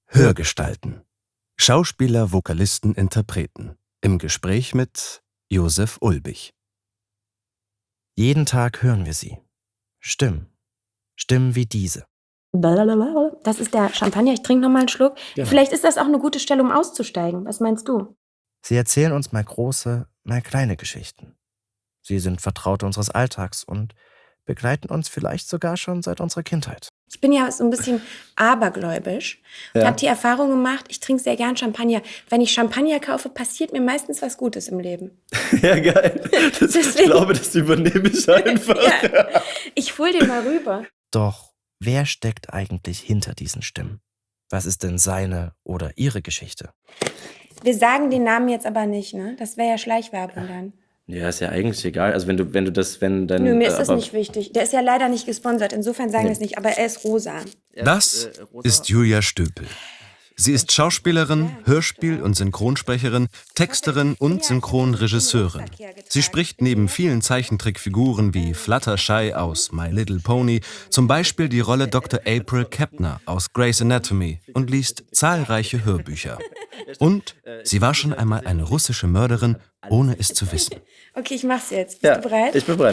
Hörgestalten. Schauspieler, Vokalisten, Interpreten. Im Gespräch mit Josef Ulbich. Jeden Tag hören wir sie. Stimmen. Stimmen wie diese. Das ist der Champagner. Ich trinke noch mal einen Schluck. Genau. Vielleicht ist das auch eine gute Stelle, um auszusteigen. Was meinst du? Sie erzählen uns mal große, mal kleine Geschichten. Sie sind Vertraute unseres Alltags und begleiten uns vielleicht sogar schon seit unserer Kindheit. Ich bin ja so ein bisschen abergläubisch. Ich habe die Erfahrung gemacht, ich trinke sehr gern Champagner. Wenn ich Champagner kaufe, passiert mir meistens was Gutes im Leben. Ja, geil. Ich glaube, das übernehme ich einfach. Ja. Ich hol den mal rüber. Doch wer steckt eigentlich hinter diesen Stimmen? Was ist denn seine oder ihre Geschichte? Wir sagen den Namen jetzt aber nicht, ne? Das wäre ja Schleichwerbung dann. Ja, ist ja eigentlich egal. Also wenn dann. Nö, mir ist das nicht wichtig. Der ist ja leider nicht gesponsert, insofern sagen wir es nicht, aber er ist rosa. Das ist Julia Stöpel. Sie ist Schauspielerin, Hörspiel- und Synchronsprecherin, Texterin und Synchronregisseurin. Sie spricht neben vielen Zeichentrickfiguren wie Fluttershy aus My Little Pony zum Beispiel die Rolle Dr. April Kepner aus Grey's Anatomy und liest zahlreiche Hörbücher. Und sie war schon einmal eine russische Mörderin, ohne es zu wissen. Okay, ich mach's jetzt. Bist du bereit? Ich bin bereit.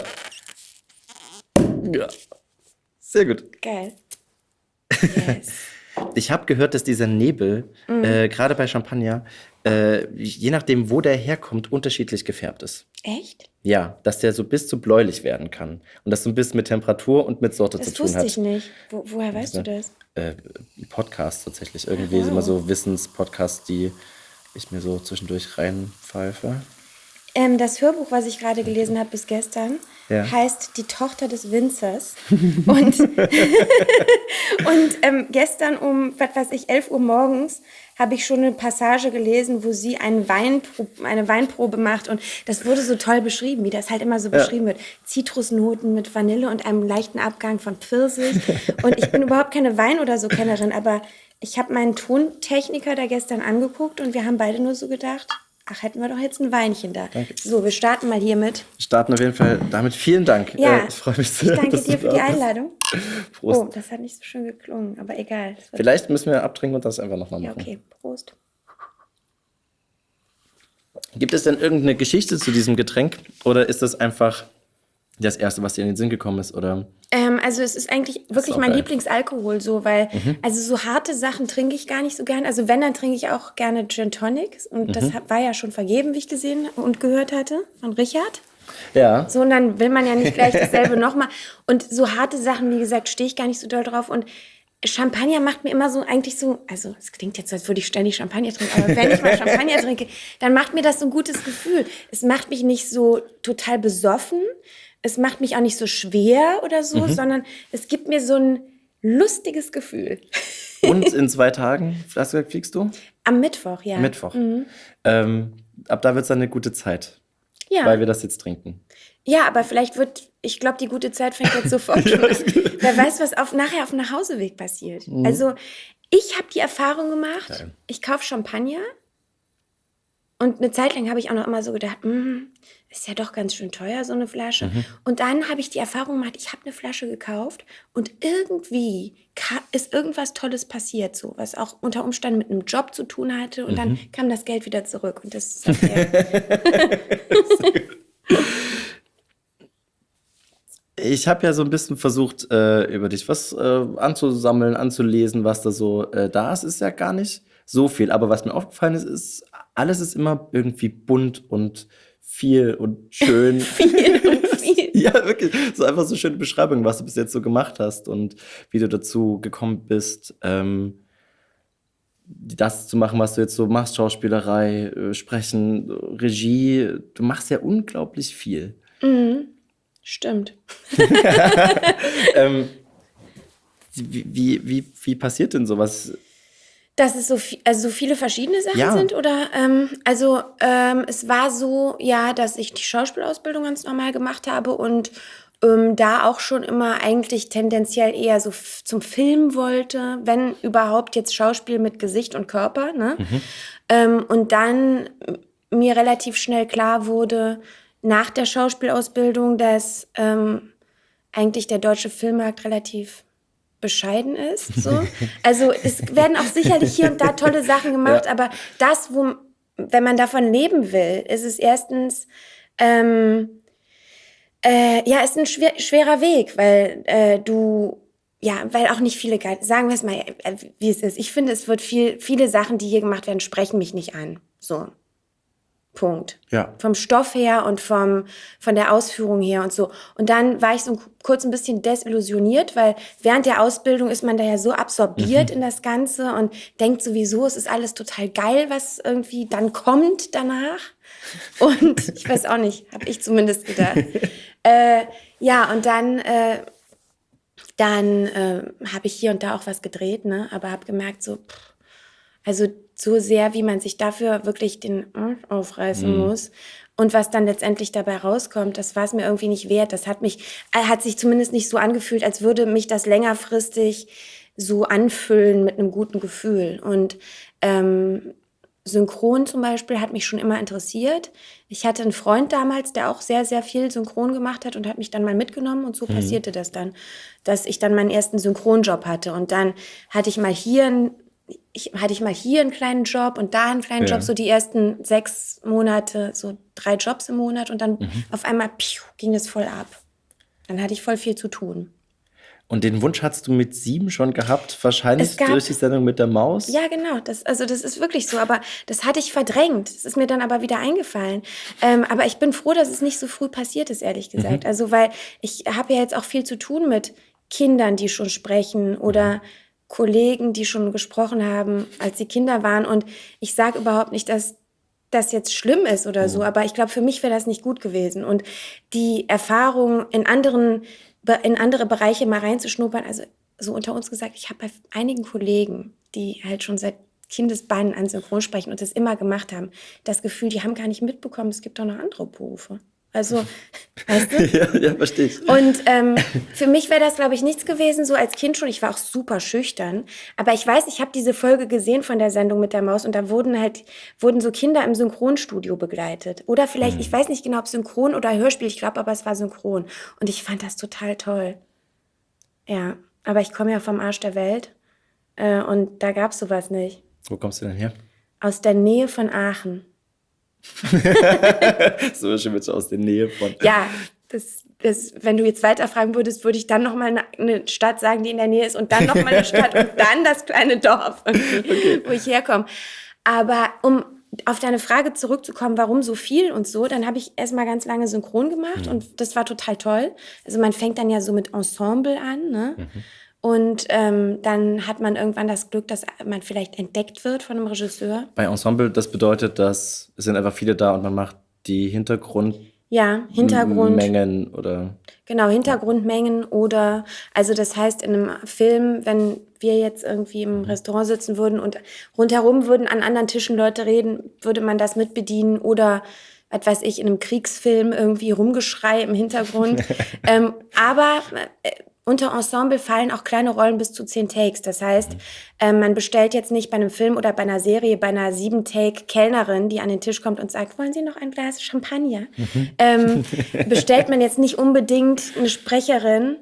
Ja. Sehr gut. Geil. Yes. Ich habe gehört, dass dieser Nebel, gerade bei Champagner, je nachdem, wo der herkommt, unterschiedlich gefärbt ist. Echt? Ja, dass der so bis zu bläulich werden kann. Und das so ein bisschen mit Temperatur und mit Sorte Das zu tun hat. wusste ich nicht. Woher weißt du das? Podcasts tatsächlich. Irgendwie immer so Wissenspodcasts, die ich mir so zwischendurch reinpfeife. Das Hörbuch, was ich gerade gelesen habe bis gestern, heißt Die Tochter des Winzers. Und gestern um, 11 Uhr morgens habe ich schon eine Passage gelesen, wo sie eine Weinprobe macht. Und das wurde so toll beschrieben, wie das halt immer so beschrieben wird. Zitrusnoten mit Vanille und einem leichten Abgang von Pfirsich. Und ich bin überhaupt keine Wein- oder so Kennerin, aber ich habe meinen Tontechniker da gestern angeguckt und wir haben beide nur so gedacht, ach, hätten wir doch jetzt ein Weinchen da. Danke. So, wir starten mal hiermit. Wir starten auf jeden Fall damit. Vielen Dank. Ja, ich freue mich sehr. Ich danke dass dir du für da die bist. Einladung. Prost. Oh, das hat nicht so schön geklungen, aber egal. Vielleicht müssen wir abtrinken und das einfach nochmal Ja, machen. okay, Prost. Gibt es denn irgendeine Geschichte zu diesem Getränk? Oder ist das einfach das Erste, was dir in den Sinn gekommen ist? Oder? Also es ist eigentlich wirklich auch mein geil. Lieblingsalkohol, so, weil also so harte Sachen trinke ich gar nicht so gern. Also wenn, dann trinke ich auch gerne Gin Tonic. Und das war ja schon vergeben, wie ich gesehen und gehört hatte, von Richard. Ja. So, und dann will man ja nicht gleich dasselbe nochmal. Und so harte Sachen, wie gesagt, stehe ich gar nicht so doll drauf. Und Champagner macht mir immer so, eigentlich so, also es klingt jetzt, als würde ich ständig Champagner trinken, aber wenn ich mal Champagner trinke, dann macht mir das so ein gutes Gefühl. Es macht mich nicht so total besoffen, es macht mich auch nicht so schwer oder so, sondern es gibt mir so ein lustiges Gefühl. Und in 2 Tagen, hast du gesagt, fliegst du? Am Mittwoch, ja. Mittwoch. Ab da wird es dann eine gute Zeit, Ja. weil wir das jetzt trinken. Ja, aber vielleicht ich glaube, die gute Zeit fängt jetzt sofort schon an. Wer weiß, was nachher auf dem Nachhauseweg passiert. Also, ich habe die Erfahrung gemacht, Geil. ich kaufe Champagner und eine Zeit lang habe ich auch noch immer so gedacht, ist ja doch ganz schön teuer, so eine Flasche. Und dann habe ich die Erfahrung gemacht, ich habe eine Flasche gekauft und irgendwie ist irgendwas Tolles passiert, so, was auch unter Umständen mit einem Job zu tun hatte und dann kam das Geld wieder zurück und das ist Ich habe ja so ein bisschen versucht, über dich was anzusammeln, anzulesen, was da so da ist. Ist ja gar nicht so viel. Aber was mir aufgefallen ist, alles ist immer irgendwie bunt und viel und schön. viel. Ja, wirklich. So einfach so schöne Beschreibung, was du bis jetzt so gemacht hast und wie du dazu gekommen bist, das zu machen, was du jetzt so machst, Schauspielerei, Sprechen, Regie. Du machst ja unglaublich viel. Stimmt. Wie passiert denn sowas? Dass es so viele verschiedene Sachen Ja. sind? Oder es war so, ja, dass ich die Schauspielausbildung ganz normal gemacht habe und da auch schon immer eigentlich tendenziell eher so zum Film wollte, wenn überhaupt jetzt Schauspiel mit Gesicht und Körper. Ne? Und dann mir relativ schnell klar wurde, nach der Schauspielausbildung, dass eigentlich der deutsche Filmmarkt relativ bescheiden ist. So. Also es werden auch sicherlich hier und da tolle Sachen gemacht, aber das, wenn man davon leben will, ist es erstens, ist ein schwerer Weg, weil weil auch nicht viele, sagen wir es mal, wie es ist. Ich finde, es wird viele Sachen, die hier gemacht werden, sprechen mich nicht an. So. Punkt. Ja. Vom Stoff her und von der Ausführung her und so. Und dann war ich so kurz ein bisschen desillusioniert, weil während der Ausbildung ist man da ja so absorbiert in das Ganze und denkt sowieso, es ist alles total geil, was irgendwie dann kommt danach. Und ich weiß auch nicht, habe ich zumindest gedacht. Und dann habe ich hier und da auch was gedreht, ne? Aber habe gemerkt, also so sehr, wie man sich dafür wirklich den Arsch aufreißen muss und was dann letztendlich dabei rauskommt, das war es mir irgendwie nicht wert. Das hat sich zumindest nicht so angefühlt, als würde mich das längerfristig so anfüllen mit einem guten Gefühl. Und Synchron zum Beispiel hat mich schon immer interessiert. Ich hatte einen Freund damals, der auch sehr, sehr viel Synchron gemacht hat und hat mich dann mal mitgenommen und so passierte das dann, dass ich dann meinen ersten Synchronjob hatte und dann hatte ich mal hier einen kleinen Job und da einen kleinen Job, so die ersten 6 Monate, so 3 Jobs im Monat und dann auf einmal ging es voll ab. Dann hatte ich voll viel zu tun. Und den Wunsch hast du mit 7 schon gehabt, wahrscheinlich durch die Sendung mit der Maus? Ja, genau. Das ist wirklich so. Aber das hatte ich verdrängt. Das ist mir dann aber wieder eingefallen. Aber ich bin froh, dass es nicht so früh passiert ist, ehrlich gesagt. Also, weil ich habe ja jetzt auch viel zu tun mit Kindern, die schon sprechen oder Kollegen, die schon gesprochen haben, als sie Kinder waren. Und ich sage überhaupt nicht, dass das jetzt schlimm ist oder so. Aber ich glaube, für mich wäre das nicht gut gewesen. Und die Erfahrung in andere Bereiche mal reinzuschnuppern, also so unter uns gesagt, ich habe bei einigen Kollegen, die halt schon seit Kindesbeinen an Synchron sprechen und das immer gemacht haben, das Gefühl, die haben gar nicht mitbekommen, es gibt doch noch andere Berufe. Also, weißt du? Ja, verstehe ich. Und für mich wäre das, glaube ich, nichts gewesen, so als Kind schon. Ich war auch super schüchtern. Aber ich weiß, ich habe diese Folge gesehen von der Sendung mit der Maus und da wurden so Kinder im Synchronstudio begleitet. Oder vielleicht, ich weiß nicht genau, ob Synchron oder Hörspiel, ich glaube aber, es war Synchron. Und ich fand das total toll. Ja, aber ich komme ja vom Arsch der Welt und da gab es sowas nicht. Wo kommst du denn her? Aus der Nähe von Aachen. So schon mit aus der Nähe von. Ja, wenn du jetzt weiterfragen würdest, würde ich dann noch mal eine Stadt sagen, die in der Nähe ist und dann noch mal eine Stadt und dann das kleine Dorf, wo ich herkomme. Aber um auf deine Frage zurückzukommen, warum so viel und so, dann habe ich erstmal ganz lange Synchron gemacht und das war total toll. Also man fängt dann ja so mit Ensemble an, ne? Und dann hat man irgendwann das Glück, dass man vielleicht entdeckt wird von einem Regisseur. Bei Ensemble, das bedeutet, dass es sind einfach viele da und man macht die Hintergrundmengen oder... Genau, Hintergrundmengen oder, also das heißt in einem Film, wenn wir jetzt irgendwie im Restaurant sitzen würden und rundherum würden an anderen Tischen Leute reden, würde man das mitbedienen oder, was weiß ich, in einem Kriegsfilm irgendwie Rumgeschrei im Hintergrund. Aber unter Ensemble fallen auch kleine Rollen bis zu 10 Takes. Das heißt, man bestellt jetzt nicht bei einem Film oder bei einer Serie, bei einer 7-Take-Kellnerin, die an den Tisch kommt und sagt, wollen Sie noch ein Glas Champagner? Bestellt man jetzt nicht unbedingt eine Sprecherin,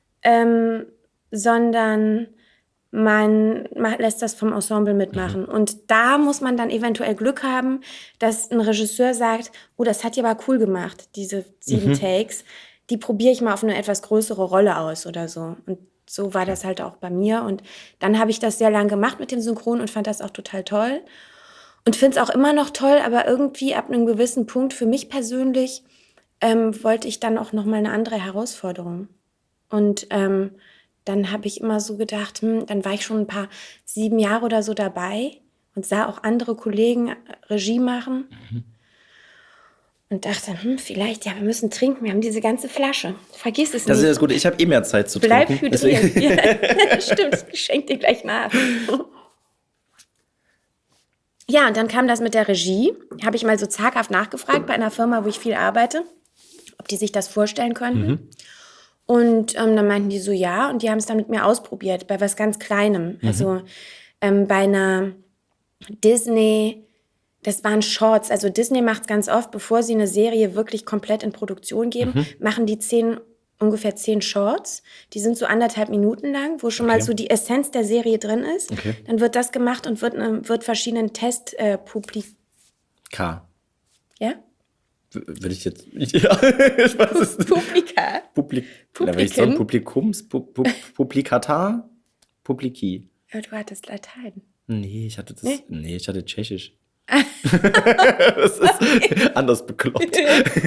sondern man lässt das vom Ensemble mitmachen. Und da muss man dann eventuell Glück haben, dass ein Regisseur sagt, oh, das hat ja aber cool gemacht, diese 7 Takes. Die probiere ich mal auf eine etwas größere Rolle aus oder so. Und so war das halt auch bei mir. Und dann habe ich das sehr lang gemacht mit dem Synchron und fand das auch total toll. Und finde es auch immer noch toll, aber irgendwie ab einem gewissen Punkt für mich persönlich wollte ich dann auch noch mal eine andere Herausforderung. Und dann habe ich immer so gedacht, dann war ich schon 7 Jahre oder so dabei und sah auch andere Kollegen Regie machen. Und dachte, vielleicht, ja, wir müssen trinken, wir haben diese ganze Flasche. Vergiss es nicht. Das ist das Gute, ich habe mehr Zeit zu trinken. Bleib hydriert. Ja, stimmt, ich schenke dir gleich mal ab. Ja, und dann kam das mit der Regie. Habe ich mal so zaghaft nachgefragt bei einer Firma, wo ich viel arbeite, ob die sich das vorstellen könnten. Und dann meinten die so, ja, und die haben es dann mit mir ausprobiert, bei was ganz Kleinem. Also bei einer Disney... Das waren Shorts. Also Disney macht es ganz oft, bevor sie eine Serie wirklich komplett in Produktion geben, machen die 10 ungefähr 10 Shorts. Die sind so 1,5 Minuten lang, wo schon mal so die Essenz der Serie drin ist. Okay. Dann wird das gemacht und wird verschiedenen K. Ja? Würde ich jetzt. Ja, ich weiß es nicht. Publika. Da würde ich sagen, Publikums, Publikata, Publiki. Ja, du hattest Latein. Nee, ich hatte das. Nee? Nee, ich hatte Tschechisch. Das ist anders bekloppt.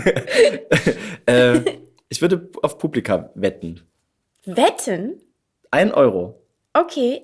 Ich würde auf Publika wetten. Wetten? 1 Euro. Okay,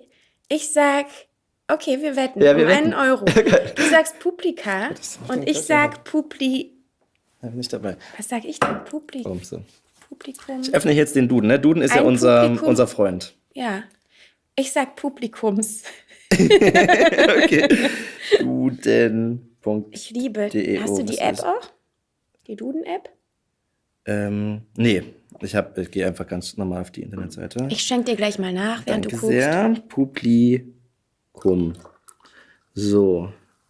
wir wetten Ja, wir um wetten. 1 Euro. Du sagst Publika und ich sag Da bin ich dabei. Was sag ich denn? Warum so? Publikum. Ich öffne jetzt den Duden. Ne? Duden ist ja Ein Publikum. unser Freund. Ja. Ich sag Publikums. Okay. Duden. Ich liebe. De, Hast du die was App ist? auch? Die Duden-App? Nee. Ich gehe einfach ganz normal auf die Internetseite. Ich schenke dir gleich mal nach, während Danke du guckst. sehr. Publikum. So.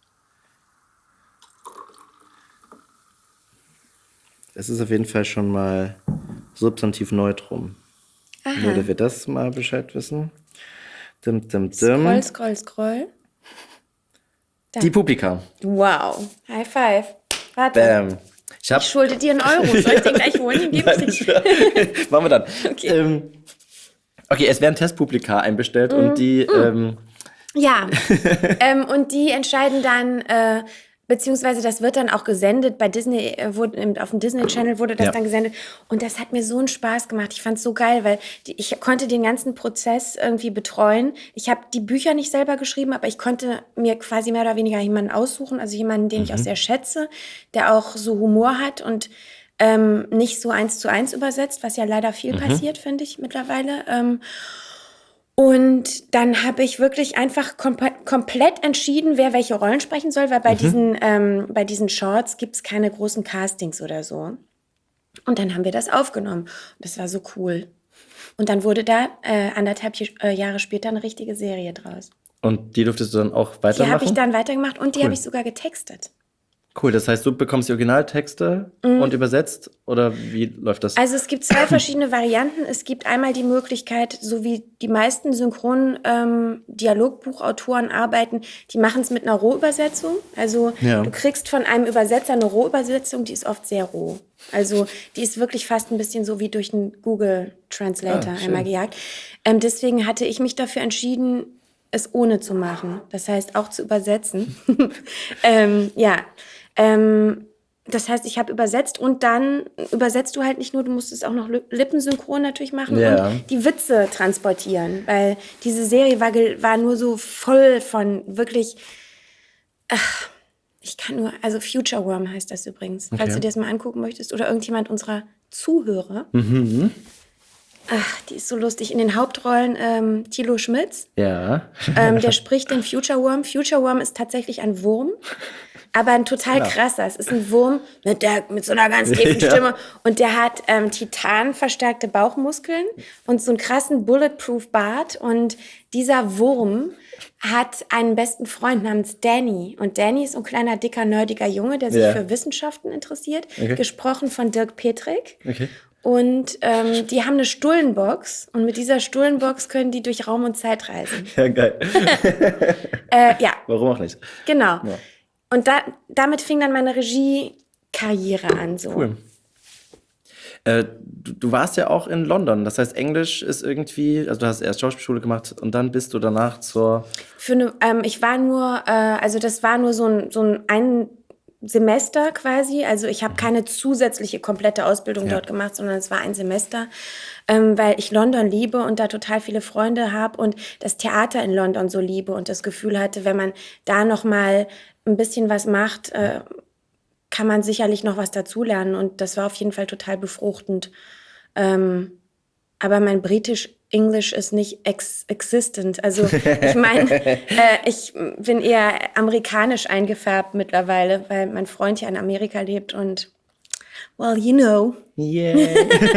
Es ist auf jeden Fall schon mal Substantiv Neutrum. Nur, dass wir das mal Bescheid wissen. Scroll. Da. Die Publika. Wow. High five. Warte. Bam. Ich schulde dir 1 Euro. Soll ich den gleich holen? Den gebe ich dir. Machen wir dann. Okay. Okay, es werden Testpublika einbestellt und die. Ja. Und die entscheiden dann, beziehungsweise das wird dann auch gesendet. Bei Disney, auf dem Disney Channel wurde das dann gesendet. Und das hat mir so einen Spaß gemacht. Ich fand es so geil, weil ich konnte den ganzen Prozess irgendwie betreuen. Ich habe die Bücher nicht selber geschrieben, aber ich konnte mir quasi mehr oder weniger jemanden aussuchen. Also jemanden, den ich auch sehr schätze, der auch so Humor hat und nicht so 1:1 übersetzt, was ja leider viel passiert, finde ich mittlerweile. Und dann habe ich wirklich einfach komplett entschieden, wer welche Rollen sprechen soll, weil bei diesen Shorts gibt es keine großen Castings oder so. Und dann haben wir das aufgenommen. Und das war so cool. Und dann wurde da 1,5 Jahre später eine richtige Serie draus. Und die durftest du dann auch weitermachen? Die habe ich dann weitergemacht und die habe ich sogar getextet. Cool, das heißt, du bekommst die Originaltexte und übersetzt? Oder wie läuft das? Also es gibt 2 verschiedene Varianten. Es gibt einmal die Möglichkeit, so wie die meisten Synchron-Dialogbuchautoren arbeiten, die machen es mit einer Rohübersetzung. Also du kriegst von einem Übersetzer eine Rohübersetzung, die ist oft sehr roh. Also die ist wirklich fast ein bisschen so wie durch einen Google Translator einmal gejagt. Deswegen hatte ich mich dafür entschieden, es ohne zu machen. Das heißt, auch zu übersetzen. Das heißt, ich habe übersetzt und dann übersetzt du halt nicht nur, du musst es auch noch lippensynchron natürlich machen und die Witze transportieren, weil diese Serie war nur so voll von wirklich, also Future Worm heißt das übrigens, falls du dir das mal angucken möchtest oder irgendjemand unserer Zuhörer. Ach, die ist so lustig. In den Hauptrollen Thilo Schmitz. Ja. Der spricht den Future Worm. Future Worm ist tatsächlich ein Wurm, aber ein total krasser. Es ist ein Wurm mit so einer ganz tiefen Stimme. Und der hat titanverstärkte Bauchmuskeln und so einen krassen Bulletproof Bart. Und dieser Wurm hat einen besten Freund namens Danny. Und Danny ist so ein kleiner, dicker, nerdiger Junge, der sich für Wissenschaften interessiert. Gesprochen von Dirk Petrik. Okay. Und die haben eine Stullenbox und mit dieser Stullenbox können die durch Raum und Zeit reisen. Ja, geil. Warum auch nicht? Genau. Ja. Und damit fing dann meine Regiekarriere an. So. Cool. Du warst ja auch in London, das heißt Englisch ist irgendwie, also du hast erst Schauspielschule gemacht und dann bist du danach ich war nur, also das war nur so ein Semester quasi, also ich habe keine zusätzliche komplette Ausbildung dort gemacht, sondern es war ein Semester, weil ich London liebe und da total viele Freunde habe und das Theater in London so liebe und das Gefühl hatte, wenn man da noch mal ein bisschen was macht, kann man sicherlich noch was dazulernen und das war auf jeden Fall total befruchtend. Aber mein Britisch-Englisch ist nicht existent. Also ich meine, ich bin eher amerikanisch eingefärbt mittlerweile, weil mein Freund hier in Amerika lebt und well, you know. Yeah.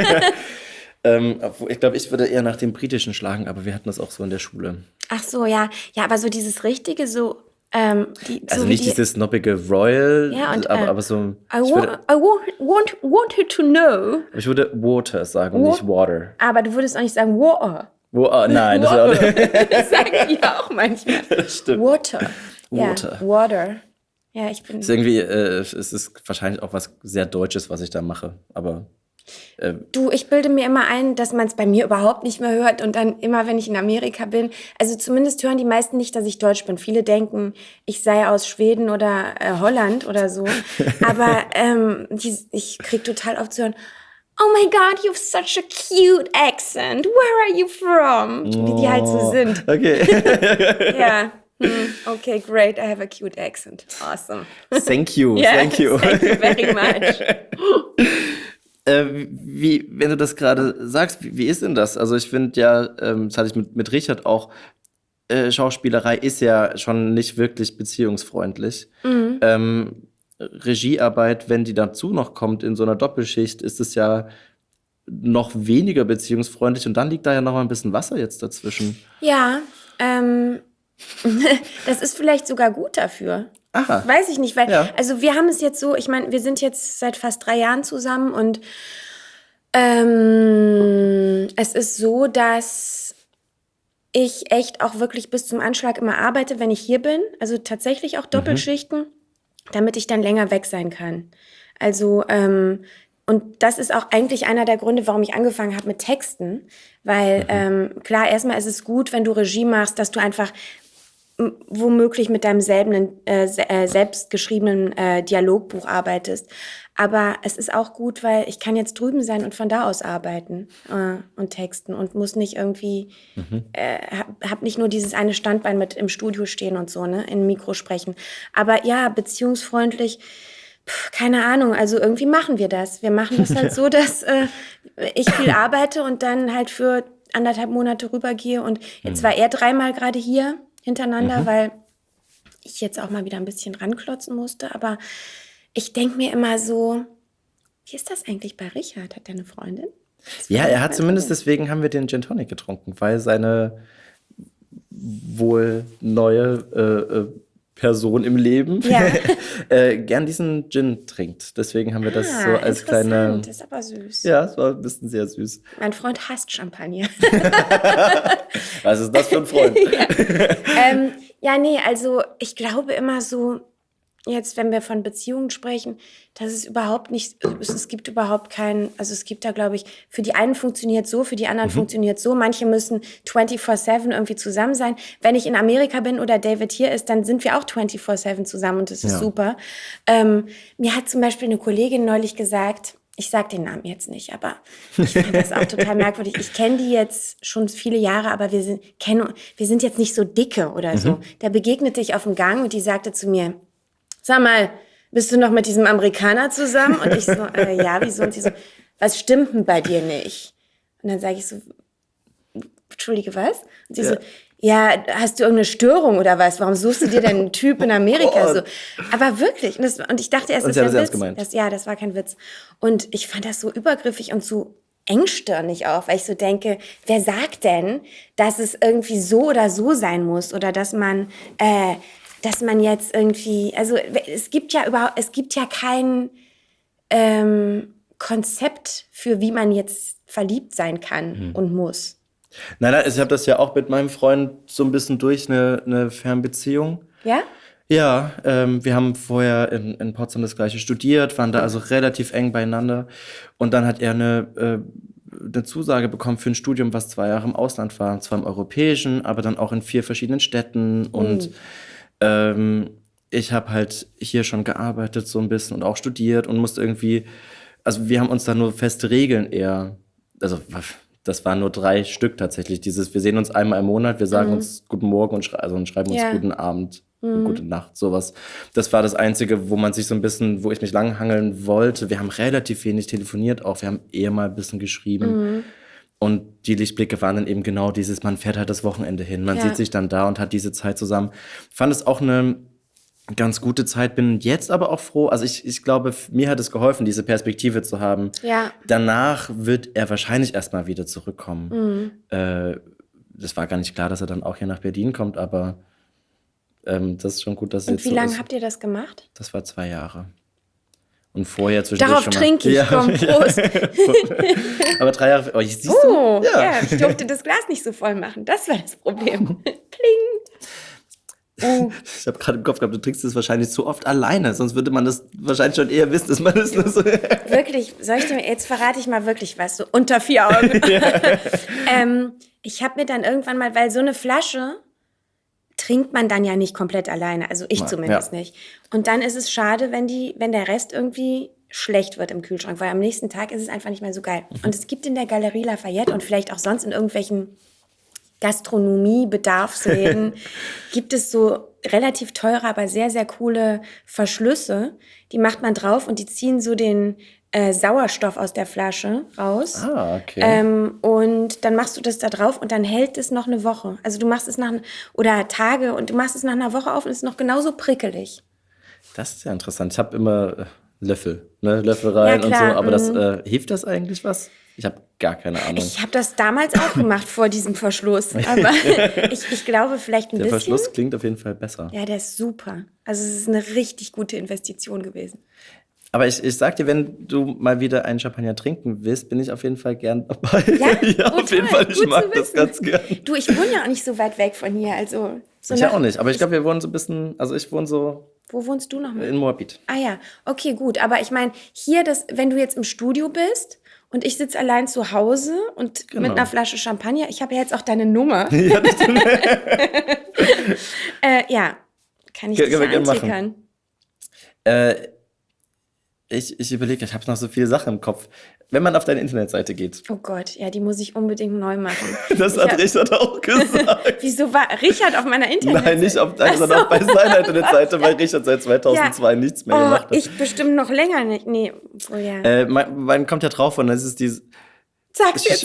Ich glaube, ich würde eher nach dem Britischen schlagen, aber wir hatten das auch so in der Schule. Ach so, ja. Ja, aber so dieses richtige, so Also nicht dieses snobbige Royal, Ja, und, aber so. I wanted to know. Ich würde Water sagen, nicht Water. Aber du würdest auch nicht sagen Water. Nein, das ist auch nicht. Das sagen die auch manchmal. Das stimmt. Water. Water. Ja, Water. Ja, ich bin... Ist irgendwie, es ist wahrscheinlich auch was sehr Deutsches, was ich da mache, aber... Du, ich bilde mir immer ein, dass man es bei mir überhaupt nicht mehr hört und dann immer, wenn ich in Amerika bin, also zumindest hören die meisten nicht, dass ich Deutsch bin. Viele denken, ich sei aus Schweden oder Holland oder so, aber ich krieg total oft zu hören, oh my God, you have such a cute accent. Where are you from? Wie die halt so sind. Okay. Ja. Okay, great. I have a cute accent. Awesome. Thank you, Yes, thank you. Thank you very much. Wenn du das gerade sagst, wie ist denn das? Also ich finde ja, das hatte ich mit Richard auch, Schauspielerei ist ja schon nicht wirklich beziehungsfreundlich. Regiearbeit, wenn die dazu noch kommt in so einer Doppelschicht, ist es ja noch weniger beziehungsfreundlich und dann liegt da ja noch mal ein bisschen Wasser jetzt dazwischen. Ja, das ist vielleicht sogar gut dafür. Aha. Weiß ich nicht, weil, Ja. also wir haben es jetzt so, ich meine, wir sind jetzt seit fast 3 Jahren zusammen und es ist so, dass ich echt auch wirklich bis zum Anschlag immer arbeite, wenn ich hier bin. Also tatsächlich auch Doppelschichten, damit ich dann länger weg sein kann. Also, und das ist auch eigentlich einer der Gründe, warum ich angefangen habe mit Texten. Weil, klar, erstmal ist es gut, wenn du Regie machst, dass du einfach womöglich mit deinem selbst geschriebenen Dialogbuch arbeitest. Aber es ist auch gut, weil ich kann jetzt drüben sein und von da aus arbeiten und texten und muss nicht irgendwie, hab nicht nur dieses eine Standbein mit im Studio stehen und so, ne, in Mikro sprechen. Aber ja, beziehungsfreundlich, keine Ahnung, also irgendwie machen wir das. Wir machen das halt so, dass ich viel arbeite und dann halt für 1,5 Monate rübergehe und jetzt war er 3-mal gerade hier hintereinander, weil ich jetzt auch mal wieder ein bisschen ranklotzen musste. Aber ich denke mir immer so, wie ist das eigentlich bei Richard? Hat der eine Freundin? Ja, er hat zumindest, deswegen haben wir den Gin Tonic getrunken, weil seine wohl neue Person im Leben gern diesen Gin trinkt. Deswegen haben wir das so als kleine... Das ist aber süß. Ja, es war ein bisschen sehr süß. Mein Freund hasst Champagner. Was ist das für ein Freund? Ja, nee, also ich glaube immer so, jetzt, wenn wir von Beziehungen sprechen, dass es überhaupt nicht, es gibt überhaupt keinen, also es gibt da, glaube ich, für die einen funktioniert so, für die anderen funktioniert so. Manche müssen 24/7 irgendwie zusammen sein. Wenn ich in Amerika bin oder David hier ist, dann sind wir auch 24/7 zusammen und das ist super. Mir hat zum Beispiel eine Kollegin neulich gesagt, ich sage den Namen jetzt nicht, aber ich fand das auch total merkwürdig. Ich kenne die jetzt schon viele Jahre, aber wir sind jetzt nicht so dicke oder so. Da begegnete ich auf dem Gang und die sagte zu mir, sag mal, bist du noch mit diesem Amerikaner zusammen? Und ich so, ja, wieso? Und sie so, was stimmt denn bei dir nicht? Und dann sage ich so, Entschuldige, was? Und sie so, ja, hast du irgendeine Störung oder was? Warum suchst du dir denn einen Typ in Amerika? So, aber wirklich. Und ich dachte erst, das ist ja ein Witz. Gemeint. Das war kein Witz. Und ich fand das so übergriffig und so engstirnig auch, weil ich so denke, wer sagt denn, dass es irgendwie so oder so sein muss oder dass man jetzt irgendwie, also es gibt ja kein Konzept für, wie man jetzt verliebt sein kann und muss. Nein, ich habe das ja auch mit meinem Freund so ein bisschen durch, eine Fernbeziehung. Ja? Ja, wir haben vorher in Potsdam das Gleiche studiert, waren da also relativ eng beieinander. Und dann hat er eine Zusage bekommen für ein Studium, was 2 Jahre im Ausland war. Und zwar im europäischen, aber dann auch in 4 verschiedenen Städten. Und ich habe halt hier schon gearbeitet so ein bisschen und auch studiert und musste irgendwie, also wir haben uns da nur feste Regeln eher, also das waren nur 3 Stück tatsächlich. Wir sehen uns einmal im Monat, wir sagen uns Guten Morgen und schreiben uns Guten Abend, Gute Nacht, sowas. Das war das Einzige, wo man sich so ein bisschen, wo ich mich langhangeln wollte. Wir haben relativ wenig telefoniert auch, wir haben eher mal ein bisschen geschrieben. Und die Lichtblicke waren dann eben genau dieses, man fährt halt das Wochenende hin, man sieht sich dann da und hat diese Zeit zusammen. Fand es auch eine ganz gute Zeit, bin jetzt aber auch froh, also ich glaube, mir hat es geholfen, diese Perspektive zu haben. Ja. Danach wird er wahrscheinlich erstmal wieder zurückkommen. Das war gar nicht klar, dass er dann auch hier nach Berlin kommt, aber Das ist schon gut, dass es Und jetzt wie so lange ist. habt ihr das gemacht? Das war 2 Jahre. Und vorher zwischendurch Darauf schon mal. trinke ich, komm, Prost. Aber 3 Jahre. Oh, siehst Oh, du? ja, ich durfte das Glas nicht so voll machen. Das war das Problem. Pling. Ich habe gerade im Kopf gehabt, du trinkst es wahrscheinlich zu oft alleine. Sonst würde man das wahrscheinlich schon eher wissen, dass man das nur so. Wirklich, jetzt verrate ich mal wirklich was, so unter 4 Augen. Ich habe mir dann irgendwann mal, weil so eine Flasche trinkt man dann ja nicht komplett alleine, also ich zumindest nicht. Und dann ist es schade, wenn der Rest irgendwie schlecht wird im Kühlschrank, weil am nächsten Tag ist es einfach nicht mehr so geil. Und es gibt in der Galerie Lafayette und vielleicht auch sonst in irgendwelchen Gastronomie-Bedarfsläden gibt es so relativ teure, aber sehr, sehr coole Verschlüsse. Die macht man drauf und die ziehen so den Sauerstoff aus der Flasche raus. Ah, okay. Und dann machst du das da drauf und dann hält es noch eine Woche. Also du machst es oder Tage und du machst es nach einer Woche auf und es ist noch genauso prickelig. Das ist ja interessant. Ich habe immer Löffel rein und so. Aber hilft das eigentlich was? Ich habe gar keine Ahnung. Ich habe das damals auch gemacht vor diesem Verschluss. Aber ich glaube vielleicht ein Der bisschen. Verschluss klingt auf jeden Fall besser. Ja, der ist super. Also es ist eine richtig gute Investition gewesen. Aber ich sag dir, wenn du mal wieder einen Champagner trinken willst, bin ich auf jeden Fall gern dabei. Ja, auf jeden Fall. Ich mag das ganz gern. Du, ich wohne ja auch nicht so weit weg von hier. Also so Ich ja auch nicht. Aber ich glaube, wir wohnen so ein bisschen, also ich wohne so Wo wohnst du noch mal? in Moabit. Ah ja, okay, gut. Aber ich meine, hier, wenn du jetzt im Studio bist und ich sitze allein zu Hause und mit einer Flasche Champagner, ich habe ja jetzt auch deine Nummer. Ja, das stimmt. Ja, kann ich dich ja Können wir gerne antickern. Ich überlege, ich habe noch so viele Sachen im Kopf. Wenn man auf deine Internetseite geht, Oh Gott, ja, die muss ich unbedingt neu machen. das hat Richard auch gesagt. Wieso war Richard auf meiner Internetseite? Nein, nicht auf deiner, sondern bei seiner Internetseite, weil Richard seit 2002 nichts mehr gemacht hat. Ich bestimmt noch länger nicht. Nee, oh ja. Man kommt ja drauf und das ist dieses... Sag's jetzt.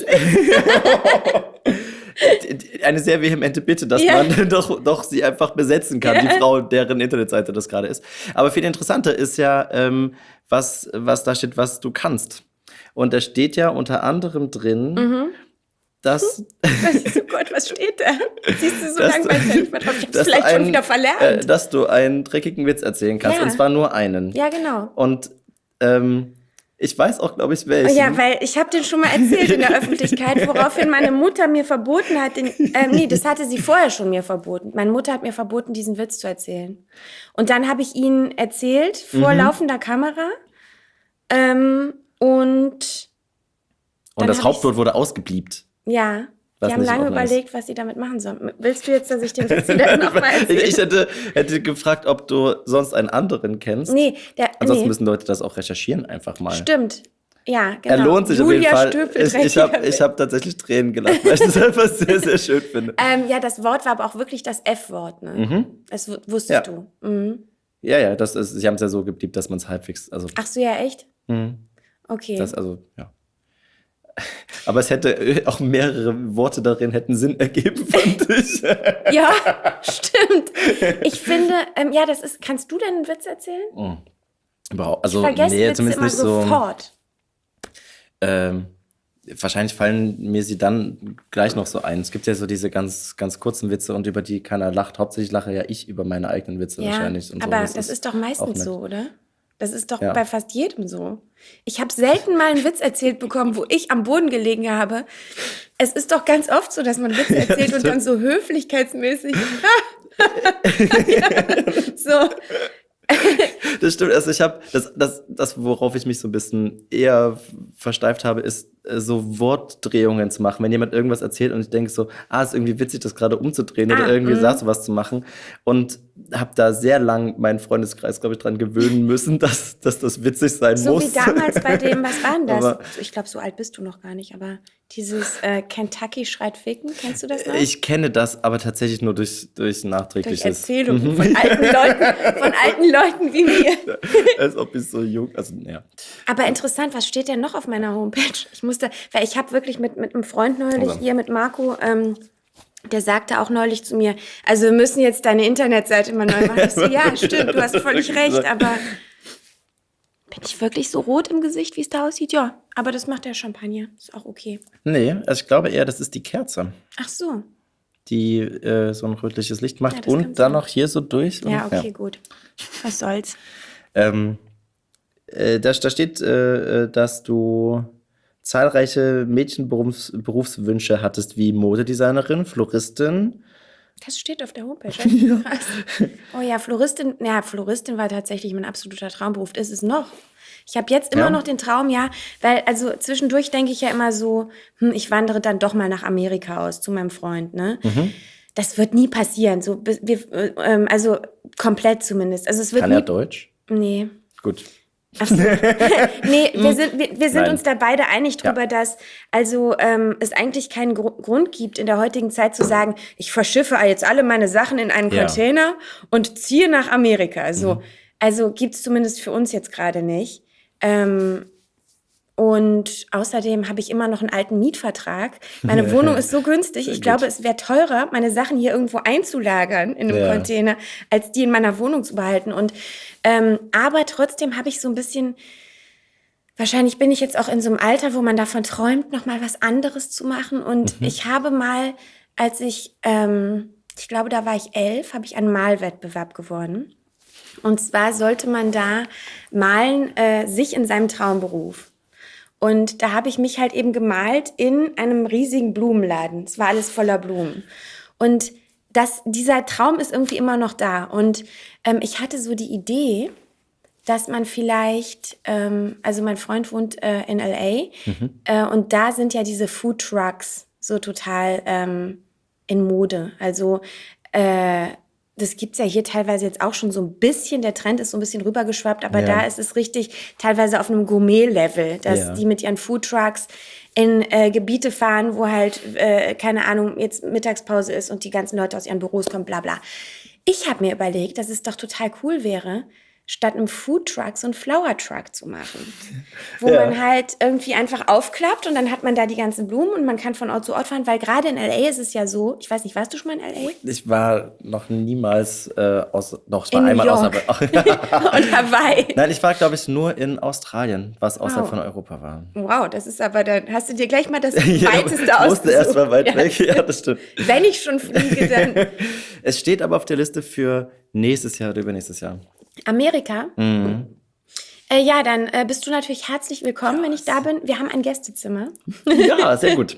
Eine sehr vehemente Bitte, dass man doch sie einfach besetzen kann, die Frau, deren Internetseite das gerade ist. Aber viel interessanter ist ja, was da steht, was du kannst. Und da steht ja unter anderem drin, dass... Oh Gott, was steht da? Siehst du so lange weiß ich nicht mehr drauf. Ich hab's vielleicht schon wieder verlernt. Dass du einen dreckigen Witz erzählen kannst, und zwar nur einen. Ja, genau. Und ich weiß auch, glaube ich, welchen. Ja, weil ich habe den schon mal erzählt in der Öffentlichkeit, woraufhin meine Mutter mir verboten hat, das hatte sie vorher schon mir verboten. Meine Mutter hat mir verboten, diesen Witz zu erzählen. Und dann habe ich ihn erzählt, vor laufender Kamera. Und das Hauptwort wurde ausgebliept. Ja, Was die haben nicht lange ordentlich ist. überlegt, was sie damit machen sollen. Willst du jetzt, dass ich den Witz wieder nochmal erzähle? Ich hätte gefragt, ob du sonst einen anderen kennst. Nee, Ansonsten müssen Leute das auch recherchieren einfach mal. Stimmt. Ja, genau. Er lohnt sich Julia auf jeden Fall. Stöpel, Ich hab tatsächlich Tränen gelacht, weil ich das einfach sehr, sehr schön finde. ja, das Wort war aber auch wirklich das F-Wort, ne? Das wusstest du. Mhm. Ja, sie haben es ja so geblieben, dass man es halbwegs, also, Ach so, ja, echt? Okay. ja. Aber es hätte auch mehrere Worte darin hätten Sinn ergeben, fand ich. Ja, stimmt. Ich finde, kannst du denn einen Witz erzählen? Also, Ich vergesse Witze zumindest immer nicht so. sofort. Wahrscheinlich fallen mir sie dann gleich noch so ein. Es gibt ja so diese ganz, ganz kurzen Witze und über die keiner lacht. Hauptsächlich lache ja ich über meine eigenen Witze wahrscheinlich. Und aber so. das ist doch meistens so, oder? Das ist doch Ja. bei fast jedem so. Ich habe selten mal einen Witz erzählt bekommen, wo ich am Boden gelegen habe. Es ist doch ganz oft so, dass man Witze erzählt und dann so höflichkeitsmäßig so. Das stimmt. Also ich habe das, worauf ich mich so ein bisschen eher versteift habe, ist so Wortdrehungen zu machen. Wenn jemand irgendwas erzählt und ich denke so, ist irgendwie witzig, das gerade umzudrehen oder irgendwie sowas zu machen. Und habe da sehr lang meinen Freundeskreis, glaube ich, dran gewöhnen müssen, dass das witzig sein So muss. wie damals bei dem, was war denn das? Aber Ich glaube, so alt bist du noch gar nicht, aber dieses Kentucky schreit Ficken, kennst du das noch? Ich kenne das, aber tatsächlich nur durch nachträgliches. Durch Erzählungen von alten Leuten wie mir. Als ob ich so jung, also ja. Aber interessant, was steht denn noch auf meiner Homepage? Weil ich habe wirklich mit einem Freund neulich hier, mit Marco, der sagte auch neulich zu mir, also wir müssen jetzt deine Internetseite mal neu machen. Ich so, ja, stimmt, du hast völlig recht, aber bin ich wirklich so rot im Gesicht, wie es da aussieht? Ja, aber das macht der Champagner, ist auch okay. Nee, also ich glaube eher, das ist die Kerze. Ach so. die so ein rötliches Licht macht. Ja, das und kann dann sein. noch hier so durch. Ja, Und, okay, gut. Was soll's. Da steht, dass du zahlreiche Mädchenberufswünsche hattest, wie Modedesignerin, Floristin. Das steht auf der Homepage. Ja. Krass. Oh ja, Floristin. Ja, Floristin war tatsächlich mein absoluter Traumberuf. Ist es noch. Ich habe jetzt immer Ja. noch den Traum, ja, weil also zwischendurch denke ich ja immer so, ich wandere dann doch mal nach Amerika aus zu meinem Freund, ne? Das wird nie passieren, so also komplett zumindest. Also es wird Kann nie. er Deutsch? Nee. Gut. Ach so. Nee, wir sind Nein. uns da beide einig drüber, dass also es eigentlich keinen Grund gibt, in der heutigen Zeit zu sagen, ich verschiffe jetzt alle meine Sachen in einen Ja. Container und ziehe nach Amerika. Also gibt's zumindest für uns jetzt gerade nicht. Und außerdem habe ich immer noch einen alten Mietvertrag. Meine Wohnung ist so günstig. Ich glaube, es wäre teurer, meine Sachen hier irgendwo einzulagern in einem Ja. Container, als die in meiner Wohnung zu behalten. Und aber trotzdem habe ich so ein bisschen, wahrscheinlich bin ich jetzt auch in so einem Alter, wo man davon träumt, noch mal was anderes zu machen. Und ich habe mal, als ich glaube, da war ich 11, habe ich einen Malwettbewerb gewonnen. Und zwar sollte man da malen, sich in seinem Traumberuf. Und da habe ich mich halt eben gemalt in einem riesigen Blumenladen. Es war alles voller Blumen. Und dieser Traum ist irgendwie immer noch da. Und ich hatte so die Idee, dass man vielleicht, also mein Freund wohnt in L.A. Und da sind ja diese Food Trucks so total in Mode. Also das gibt's ja hier teilweise jetzt auch schon so ein bisschen, der Trend ist so ein bisschen rübergeschwappt, aber Ja. da ist es richtig teilweise auf einem Gourmet-Level, dass Ja. die mit ihren Foodtrucks in Gebiete fahren, wo halt, keine Ahnung, jetzt Mittagspause ist und die ganzen Leute aus ihren Büros kommen, bla bla. Ich habe mir überlegt, dass es doch total cool wäre, statt einem Foodtruck so einen Flower-Truck zu machen. Wo Ja. man halt irgendwie einfach aufklappt und dann hat man da die ganzen Blumen und man kann von Ort zu Ort fahren, weil gerade in L.A. ist es ja so, ich weiß nicht, warst du schon mal in L.A.? Ich war noch niemals ich war In New einmal York. Und Hawaii. Nein, ich war, glaube ich, nur in Australien, was außerhalb Wow. von Europa war. Wow, das ist aber dann, hast du dir gleich mal das Ja, weiteste ich musste ausgesucht. erst mal weit Ja. weg. Ja, das stimmt. Wenn ich schon fliege, dann Es steht aber auf der Liste für nächstes Jahr oder übernächstes Jahr. Amerika. Ja, dann bist du natürlich herzlich willkommen, wenn ich da bin. Wir haben ein Gästezimmer. Ja, sehr gut.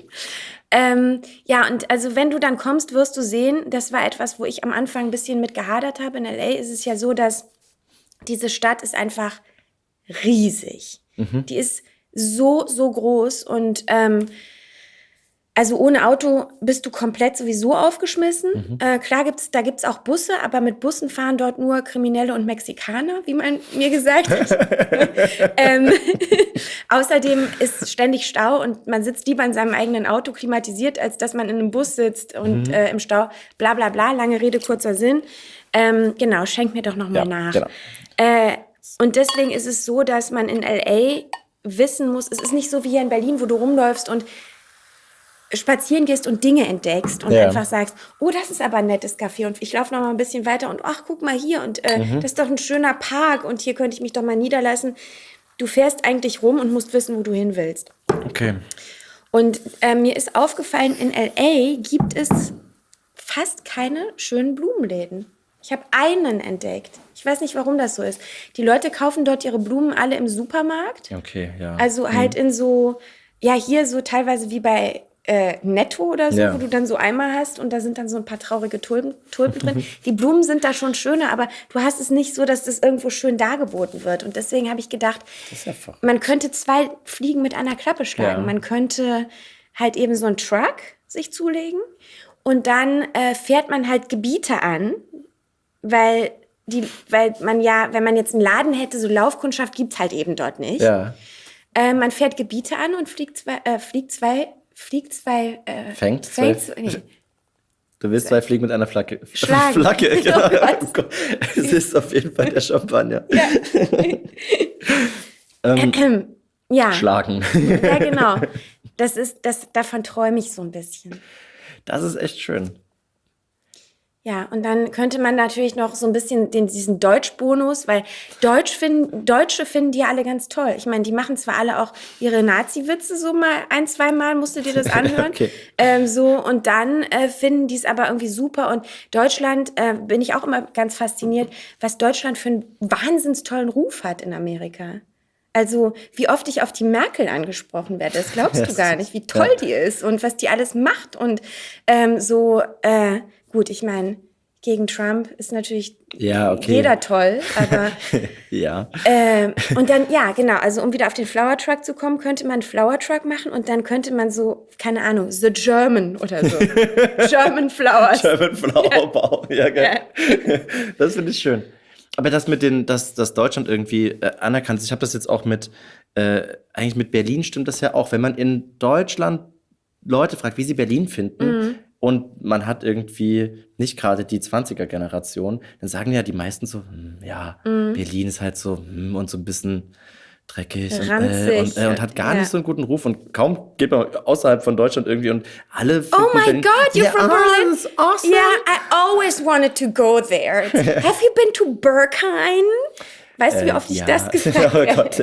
Ja, und also wenn du dann kommst, wirst du sehen, das war etwas, wo ich am Anfang ein bisschen mit gehadert habe. In L.A. ist es ja so, dass diese Stadt ist einfach riesig. Die ist so groß und also ohne Auto bist du komplett sowieso aufgeschmissen. Klar da gibt's auch Busse, aber mit Bussen fahren dort nur Kriminelle und Mexikaner, wie man mir gesagt hat. Außerdem ist ständig Stau und man sitzt lieber in seinem eigenen Auto klimatisiert, als dass man in einem Bus sitzt und im Stau. Bla bla bla, lange Rede, kurzer Sinn. Genau, schenk mir doch noch mal Ja, nach. genau. Und deswegen ist es so, dass man in L.A. wissen muss, es ist nicht so wie hier in Berlin, wo du rumläufst und spazieren gehst und Dinge entdeckst und Ja. einfach sagst, oh, das ist aber ein nettes Café und ich laufe noch mal ein bisschen weiter und ach, guck mal hier und das ist doch ein schöner Park und hier könnte ich mich doch mal niederlassen. Du fährst eigentlich rum und musst wissen, wo du hin willst. Okay. Und mir ist aufgefallen, in L.A. gibt es fast keine schönen Blumenläden. Ich habe einen entdeckt. Ich weiß nicht, warum das so ist. Die Leute kaufen dort ihre Blumen alle im Supermarkt. Okay, ja. Also halt in so, ja, hier so teilweise wie bei Netto oder so, Ja. wo du dann so Eimer hast und da sind dann so ein paar traurige Tulpen drin. Die Blumen sind da schon schöner, aber du hast es nicht so, dass das irgendwo schön dargeboten wird. Und deswegen habe ich gedacht, Das ist ja verrückt. man könnte 2 Fliegen mit einer Klappe schlagen. Ja. Man könnte halt eben so einen Truck sich zulegen und dann fährt man halt Gebiete an, weil man ja, wenn man jetzt einen Laden hätte, so Laufkundschaft gibt's halt eben dort nicht. Ja. Man fährt Gebiete an und fängt zwei. Nee. Du willst 2 Fliegen mit einer Flagge. Schlagen. Flagge, genau. Oh Gott. Oh Gott. Es ist auf jeden Fall der Champagner. Ja. Schlagen. Ja, genau. Davon träume ich so ein bisschen. Das ist echt schön. Ja, und dann könnte man natürlich noch so ein bisschen diesen Deutschbonus, weil Deutsche finden die ja alle ganz toll. Ich meine, die machen zwar alle auch ihre Nazi-Witze so mal 1-2 Mal, musst du dir das anhören. Okay. Und dann finden die es aber irgendwie super. Und Deutschland, bin ich auch immer ganz fasziniert, was Deutschland für einen wahnsinns tollen Ruf hat in Amerika. Also, wie oft ich auf die Merkel angesprochen werde, das glaubst du gar nicht, wie toll die ist und was die alles macht. Und gut, ich meine, gegen Trump ist natürlich jeder toll, aber Ja. und dann, ja, genau, also um wieder auf den Flower Truck zu kommen, könnte man einen Flower Truck machen und dann könnte man so, keine Ahnung, The German oder so. German Flowers. German Flower Bau. Ja, geil. Ja. Das finde ich schön. Aber das mit dass Deutschland irgendwie anerkannt ist, ich habe das jetzt auch eigentlich mit Berlin stimmt das ja auch. Wenn man in Deutschland Leute fragt, wie sie Berlin finden und man hat irgendwie nicht gerade die 20er-Generation, dann sagen ja die meisten so, Berlin ist halt so und so ein bisschen dreckig Ranzig. und hat gar nicht so einen guten Ruf und kaum geht man außerhalb von Deutschland irgendwie und alle finden Oh my Berlin, God, you're from Berlin? Das ist awesome. Yeah, I always wanted to go there. Have you been to Berghain? Weißt du, wie oft ich das gefragt Oh werde? Gott.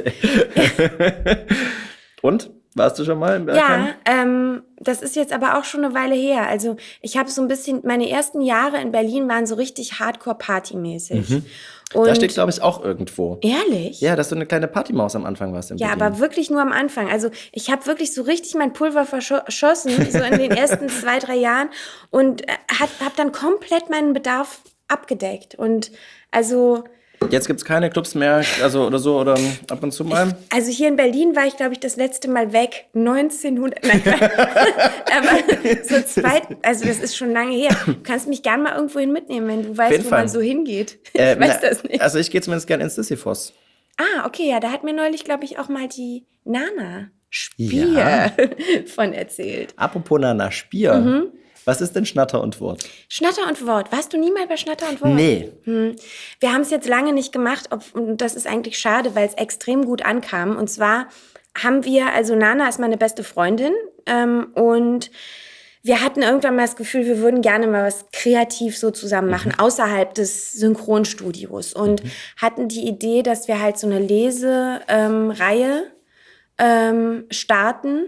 Und? Warst du schon mal im Berghain? Ja, das ist jetzt aber auch schon eine Weile her. Also ich habe so ein bisschen, meine ersten Jahre in Berlin waren so richtig Hardcore-Party-mäßig. Und Da steht, glaube ich, auch irgendwo. ehrlich? Ja, dass du eine kleine Partymaus am Anfang warst in Ja, Berlin. aber wirklich nur am Anfang. Also ich habe wirklich so richtig mein Pulver verschossen, so in den ersten 2-3 Jahren und habe dann komplett meinen Bedarf abgedeckt. Und also Jetzt gibt es keine Clubs mehr, also oder so, oder ab und zu mal? Also hier in Berlin war ich, glaube ich, das letzte Mal weg. 1900. Nein, aber also das ist schon lange her. Du kannst mich gern mal irgendwo hin mitnehmen, wenn du weißt, jeden wo Fall. man so hingeht. Ich weiß das nicht. Also ich gehe zumindest gerne ins Sisyphos. Ah, okay, ja, da hat mir neulich, glaube ich, auch mal die Nana Spier Ja. von erzählt. Apropos Nana Spier. Was ist denn Schnatter und Wort? Schnatter und Wort. Warst du nie mal bei Schnatter und Wort? Nee. Wir haben es jetzt lange nicht gemacht, und das ist eigentlich schade, weil es extrem gut ankam. Und zwar haben wir, also Nana ist meine beste Freundin und wir hatten irgendwann mal das Gefühl, wir würden gerne mal was kreativ so zusammen machen, außerhalb des Synchronstudios. Und hatten die Idee, dass wir halt so eine Lesereihe starten.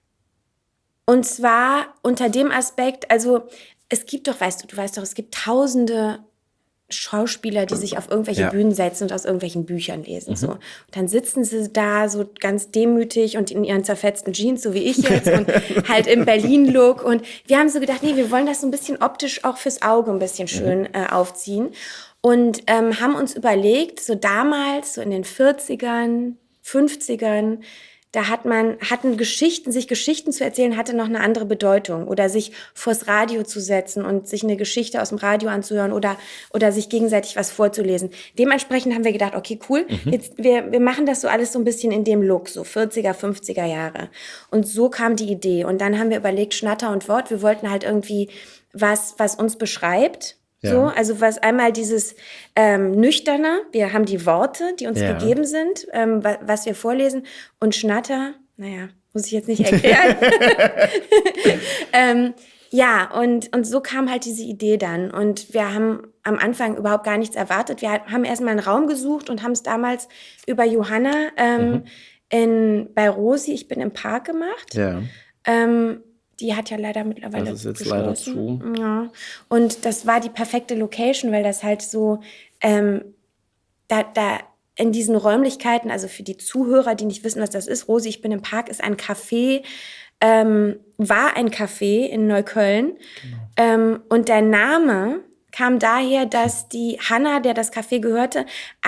Und zwar unter dem Aspekt, also es gibt doch, du weißt doch, es gibt tausende Schauspieler, die sich auf irgendwelche Bühnen setzen und aus irgendwelchen Büchern lesen. So. Und dann sitzen sie da so ganz demütig und in ihren zerfetzten Jeans, so wie ich jetzt, und halt im Berlin-Look. Und wir haben so gedacht, nee, wir wollen das so ein bisschen optisch auch fürs Auge ein bisschen schön aufziehen. Und haben uns überlegt, so damals, so in den 40ern, 50ern, da hatten sich Geschichten zu erzählen, hatte noch eine andere Bedeutung. Oder sich vors Radio zu setzen und sich eine Geschichte aus dem Radio anzuhören oder sich gegenseitig was vorzulesen. Dementsprechend haben wir gedacht, okay, cool, jetzt, wir machen das so alles so ein bisschen in dem Look, so 40er, 50er Jahre. Und so kam die Idee. Und dann haben wir überlegt, Schnatter und Wort, wir wollten halt irgendwie was uns beschreibt. So, also was einmal dieses Nüchterne, wir haben die Worte, die uns gegeben sind, was wir vorlesen, und Schnatter, naja, muss ich jetzt nicht erklären. Und so kam halt diese Idee dann. Und wir haben am Anfang überhaupt gar nichts erwartet. Wir haben erstmal einen Raum gesucht und haben es damals über Johanna bei Rosi, ich bin im Park gemacht. Ja. Die hat ja leider mittlerweile Das ist jetzt geschlossen. leider zu. Ja. Und das war die perfekte Location, weil das halt so da in diesen Räumlichkeiten, also für die Zuhörer, die nicht wissen, was das ist, Rosi, ich bin im Park, ist ein Café, war ein Café in Neukölln. Genau. Und der Name kam daher, dass die Hanna, der das Café gehörte,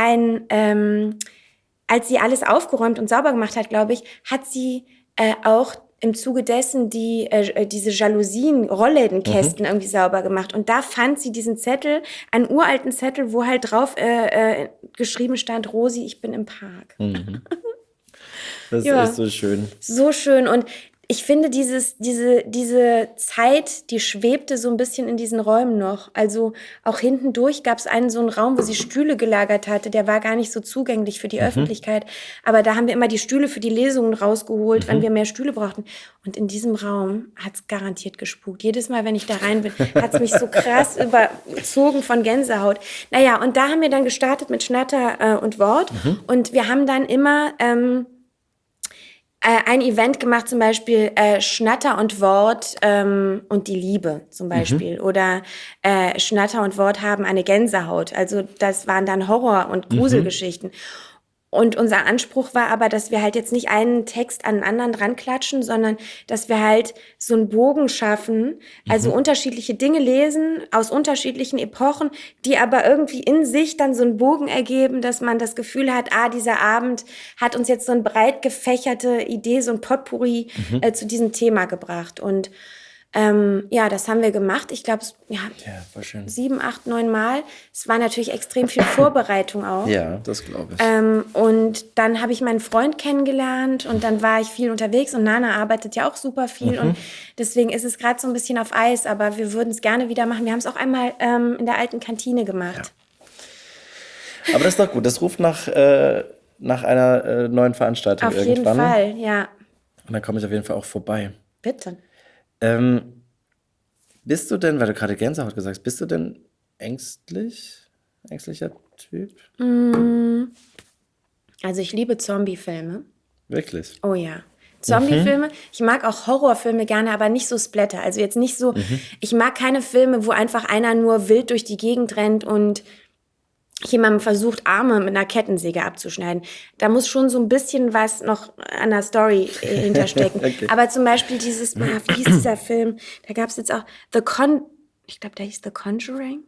als sie alles aufgeräumt und sauber gemacht hat, glaube ich, hat sie auch im Zuge dessen diese Jalousien, Rolllädenkästen irgendwie sauber gemacht. Und da fand sie diesen Zettel, einen uralten Zettel, wo halt drauf geschrieben stand, Rosi, ich bin im Park. Das ist echt so schön. So schön. Und ich finde, diese Zeit, die schwebte so ein bisschen in diesen Räumen noch. Also auch hinten durch gab es so einen Raum, wo sie Stühle gelagert hatte. Der war gar nicht so zugänglich für die Öffentlichkeit. Aber da haben wir immer die Stühle für die Lesungen rausgeholt, wenn wir mehr Stühle brauchten. Und in diesem Raum hat es garantiert gespukt. Jedes Mal, wenn ich da rein bin, hat es mich so krass überzogen von Gänsehaut. Naja, und da haben wir dann gestartet mit Schnatter und Wort. Und wir haben dann immer ein Event gemacht, zum Beispiel Schnatter und Wort und die Liebe zum Beispiel. Oder Schnatter und Wort haben eine Gänsehaut. Also das waren dann Horror- und Gruselgeschichten. Und unser Anspruch war aber, dass wir halt jetzt nicht einen Text an den anderen dran klatschen, sondern dass wir halt so einen Bogen schaffen, also unterschiedliche Dinge lesen aus unterschiedlichen Epochen, die aber irgendwie in sich dann so einen Bogen ergeben, dass man das Gefühl hat, dieser Abend hat uns jetzt so eine breit gefächerte Idee, so ein Potpourri zu diesem Thema gebracht. Und das haben wir gemacht. Ich glaube, voll schön. 7, 8, 9 Mal. Es war natürlich extrem viel Vorbereitung auch. Ja, das glaube ich. Und dann habe ich meinen Freund kennengelernt und dann war ich viel unterwegs und Nana arbeitet ja auch super viel und deswegen ist es gerade so ein bisschen auf Eis, aber wir würden es gerne wieder machen. Wir haben es auch einmal in der alten Kantine gemacht. Ja. Aber das ist doch gut. Das ruft nach einer neuen Veranstaltung Auf irgendwann. jeden Fall, ja. Und dann komme ich auf jeden Fall auch vorbei. Bitte. Bist du denn, weil du gerade Gänsehaut gesagt hast, bist du denn ängstlicher Typ? Also ich liebe Zombie-Filme. Wirklich? Oh ja. Zombie-Filme. Ich mag auch Horrorfilme gerne, aber nicht so Splatter. Also jetzt nicht so, ich mag keine Filme, wo einfach einer nur wild durch die Gegend rennt und jemandem versucht, Arme mit einer Kettensäge abzuschneiden. Da muss schon so ein bisschen was noch an der Story hinterstecken. Okay. Aber zum Beispiel wie hieß dieser Film? Da gab es jetzt auch ich glaube, der hieß The Conjuring.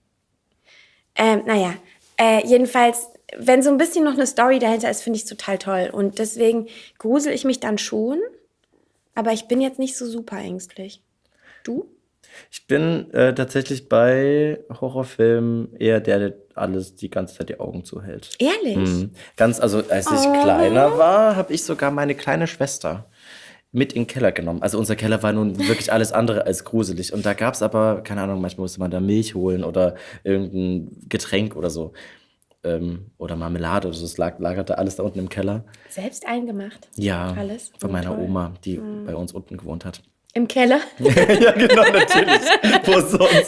Jedenfalls, wenn so ein bisschen noch eine Story dahinter ist, finde ich es total toll. Und deswegen grusel ich mich dann schon, aber ich bin jetzt nicht so super ängstlich. Du? Ich bin tatsächlich bei Horrorfilmen eher der alles die ganze Zeit die Augen zuhält. Ehrlich? Also als ich kleiner war, habe ich sogar meine kleine Schwester mit in den Keller genommen. Also unser Keller war nun wirklich alles andere als gruselig. Und da gab es aber, keine Ahnung, manchmal musste man da Milch holen oder irgendein Getränk oder so. Oder Marmelade oder so. Das lagerte alles da unten im Keller. Selbst eingemacht? Ja, Alles? von meiner Toll. Oma, die bei uns unten gewohnt hat. Im Keller? Ja, genau, natürlich. Wo sonst?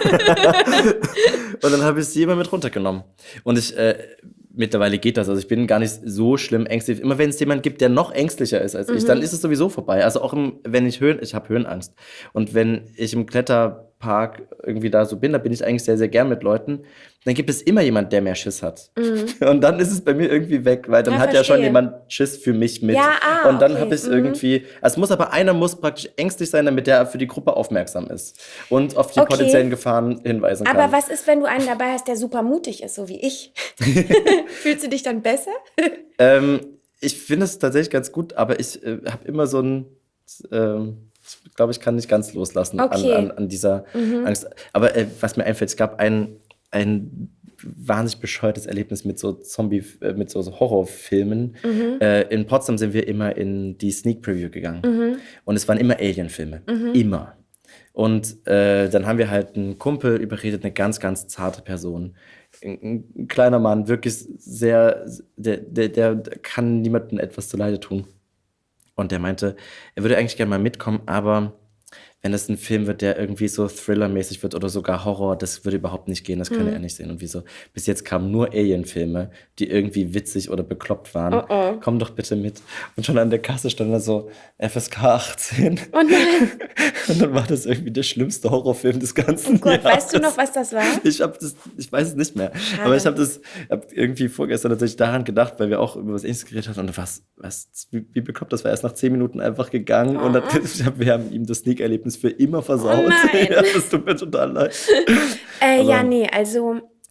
Und dann habe ich sie immer mit runtergenommen. Und mittlerweile geht das. Also ich bin gar nicht so schlimm ängstlich. Immer wenn es jemand gibt, der noch ängstlicher ist als ich, dann ist es sowieso vorbei. Also auch wenn ich habe Höhenangst. Und wenn ich im Kletterpark irgendwie da so bin, da bin ich eigentlich sehr, sehr gern mit Leuten. Dann gibt es immer jemand, der mehr Schiss hat. Und dann ist es bei mir irgendwie weg, weil dann hat ja schon jemand Schiss für mich mit. Ja, und dann okay. habe ich es irgendwie, einer muss praktisch ängstlich sein, damit der für die Gruppe aufmerksam ist und auf die potenziellen Gefahren hinweisen kann. Aber was ist, wenn du einen dabei hast, der super mutig ist, so wie ich? Fühlst du dich dann besser? Ich finde es tatsächlich ganz gut, aber ich habe immer so ich glaube, ich kann nicht ganz loslassen an dieser Angst. Aber was mir einfällt, es gab ein wahnsinnig bescheuertes Erlebnis mit so mit so Horrorfilmen. In Potsdam sind wir immer in die Sneak Preview gegangen. Und es waren immer Alien-Filme. Immer. Und dann haben wir halt einen Kumpel überredet, eine ganz, ganz zarte Person. Ein kleiner Mann, wirklich sehr, der kann niemandem etwas zuleide tun. Und der meinte, er würde eigentlich gerne mal mitkommen, aber wenn es ein Film wird, der irgendwie so Thriller-mäßig wird oder sogar Horror, das würde überhaupt nicht gehen, das könne er nicht sehen. Und wieso? Bis jetzt kamen nur Alien-Filme, die irgendwie witzig oder bekloppt waren. Komm doch bitte mit. Und schon an der Kasse stand da so FSK 18. Oh nein. Und dann war das irgendwie der schlimmste Horrorfilm des ganzen Jahres. Weißt du noch, was das war? Ich weiß es nicht mehr. Schade. Aber ich habe irgendwie vorgestern tatsächlich daran gedacht, weil wir auch über was Ähnliches geredet haben. Und wie bekloppt, das war erst nach 10 Minuten einfach gegangen. Und wir haben ihm das Sneak-Erlebnis für immer versaut. Oh nein. Ja, das tut mir total leid. Also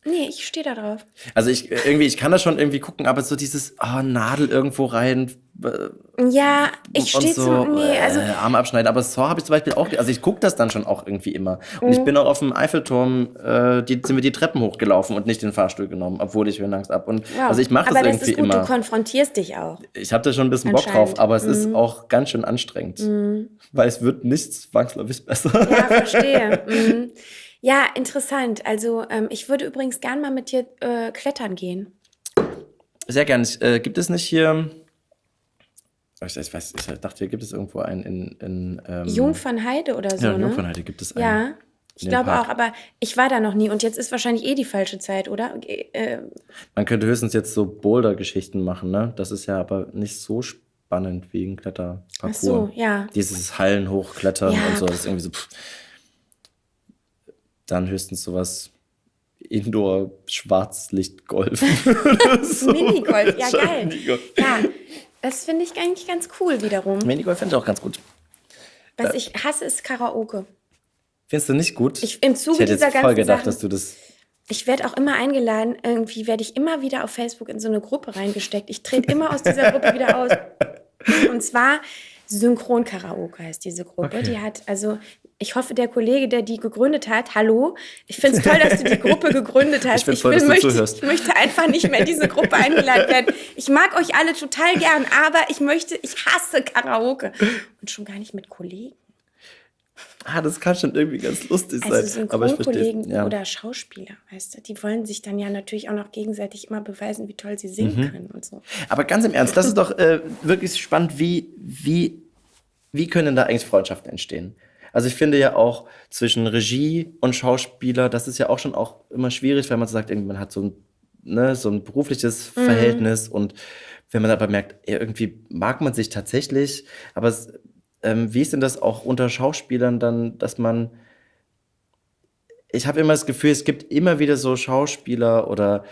Nee, ich stehe da drauf. Also ich kann das schon irgendwie gucken, aber so dieses Nadel irgendwo rein Ja, ich und stehe so nee, also Arme abschneiden. Aber Saw habe ich zum Beispiel auch, also ich gucke das dann schon auch irgendwie immer. Und ich bin auch auf dem Eiffelturm, sind wir die Treppen hochgelaufen und nicht den Fahrstuhl genommen, obwohl ich Höhenangst habe. Und wow. also ich mache das aber das irgendwie ist gut, immer. Du konfrontierst dich auch. Ich habe da schon ein bisschen Bock drauf, aber es ist auch ganz schön anstrengend. Weil es wird nichts zwangsläufig besser. Ja, verstehe. Ja, interessant. Also ich würde übrigens gern mal mit dir klettern gehen. Sehr gerne. Gibt es nicht hier... Ich dachte, hier gibt es irgendwo einen in Jungfernheide oder so, ja, ne? Jungfernheide gibt es einen. Ja, ich in dem glaube Park. auch, aber ich war da noch nie und jetzt ist wahrscheinlich die falsche Zeit, oder? Man könnte höchstens jetzt so Boulder-Geschichten machen, ne? Das ist ja aber nicht so spannend wie ein Kletterparcours. Ach so, ja. Dieses Hallen hochklettern Ja. und so, das ist irgendwie so. Dann höchstens sowas Indoor-Schwarzlicht-Golf. So. Minigolf, ja geil. Minigolf. Ja, das finde ich eigentlich ganz cool wiederum. Minigolf finde ich auch ganz gut. Was ich hasse, ist Karaoke. Findest du nicht gut? Im Zuge hätte dieser jetzt voll ganzen gedacht, Sachen, dass du das... ich werde auch immer eingeladen, irgendwie werde ich immer wieder auf Facebook in so eine Gruppe reingesteckt. Ich trete immer aus dieser Gruppe wieder aus. Und zwar Synchron-Karaoke heißt diese Gruppe. Okay. Die hat, also ich hoffe, der Kollege, der die gegründet hat, hallo, ich finde es toll, dass du die Gruppe gegründet hast. Ich find's toll, dass du zuhörst. Ich möchte einfach nicht mehr in diese Gruppe eingeladen werden. Ich mag euch alle total gern, aber ich hasse Karaoke. Und schon gar nicht mit Kollegen. Das kann schon irgendwie ganz lustig sein. Also aber ich verstehe. Synchronkollegen Ja. oder Schauspieler, weißt du, die wollen sich dann ja natürlich auch noch gegenseitig immer beweisen, wie toll sie singen können und so. Aber ganz im Ernst, das ist doch wirklich spannend, wie können da eigentlich Freundschaften entstehen? Also ich finde ja auch zwischen Regie und Schauspieler, das ist ja auch schon auch immer schwierig, weil man so sagt, irgendwie man hat so ein berufliches Verhältnis und wenn man aber merkt, irgendwie mag man sich tatsächlich, aber wie ist denn das auch unter Schauspielern dann, dass man... Ich habe immer das Gefühl, es gibt immer wieder so Schauspieler oder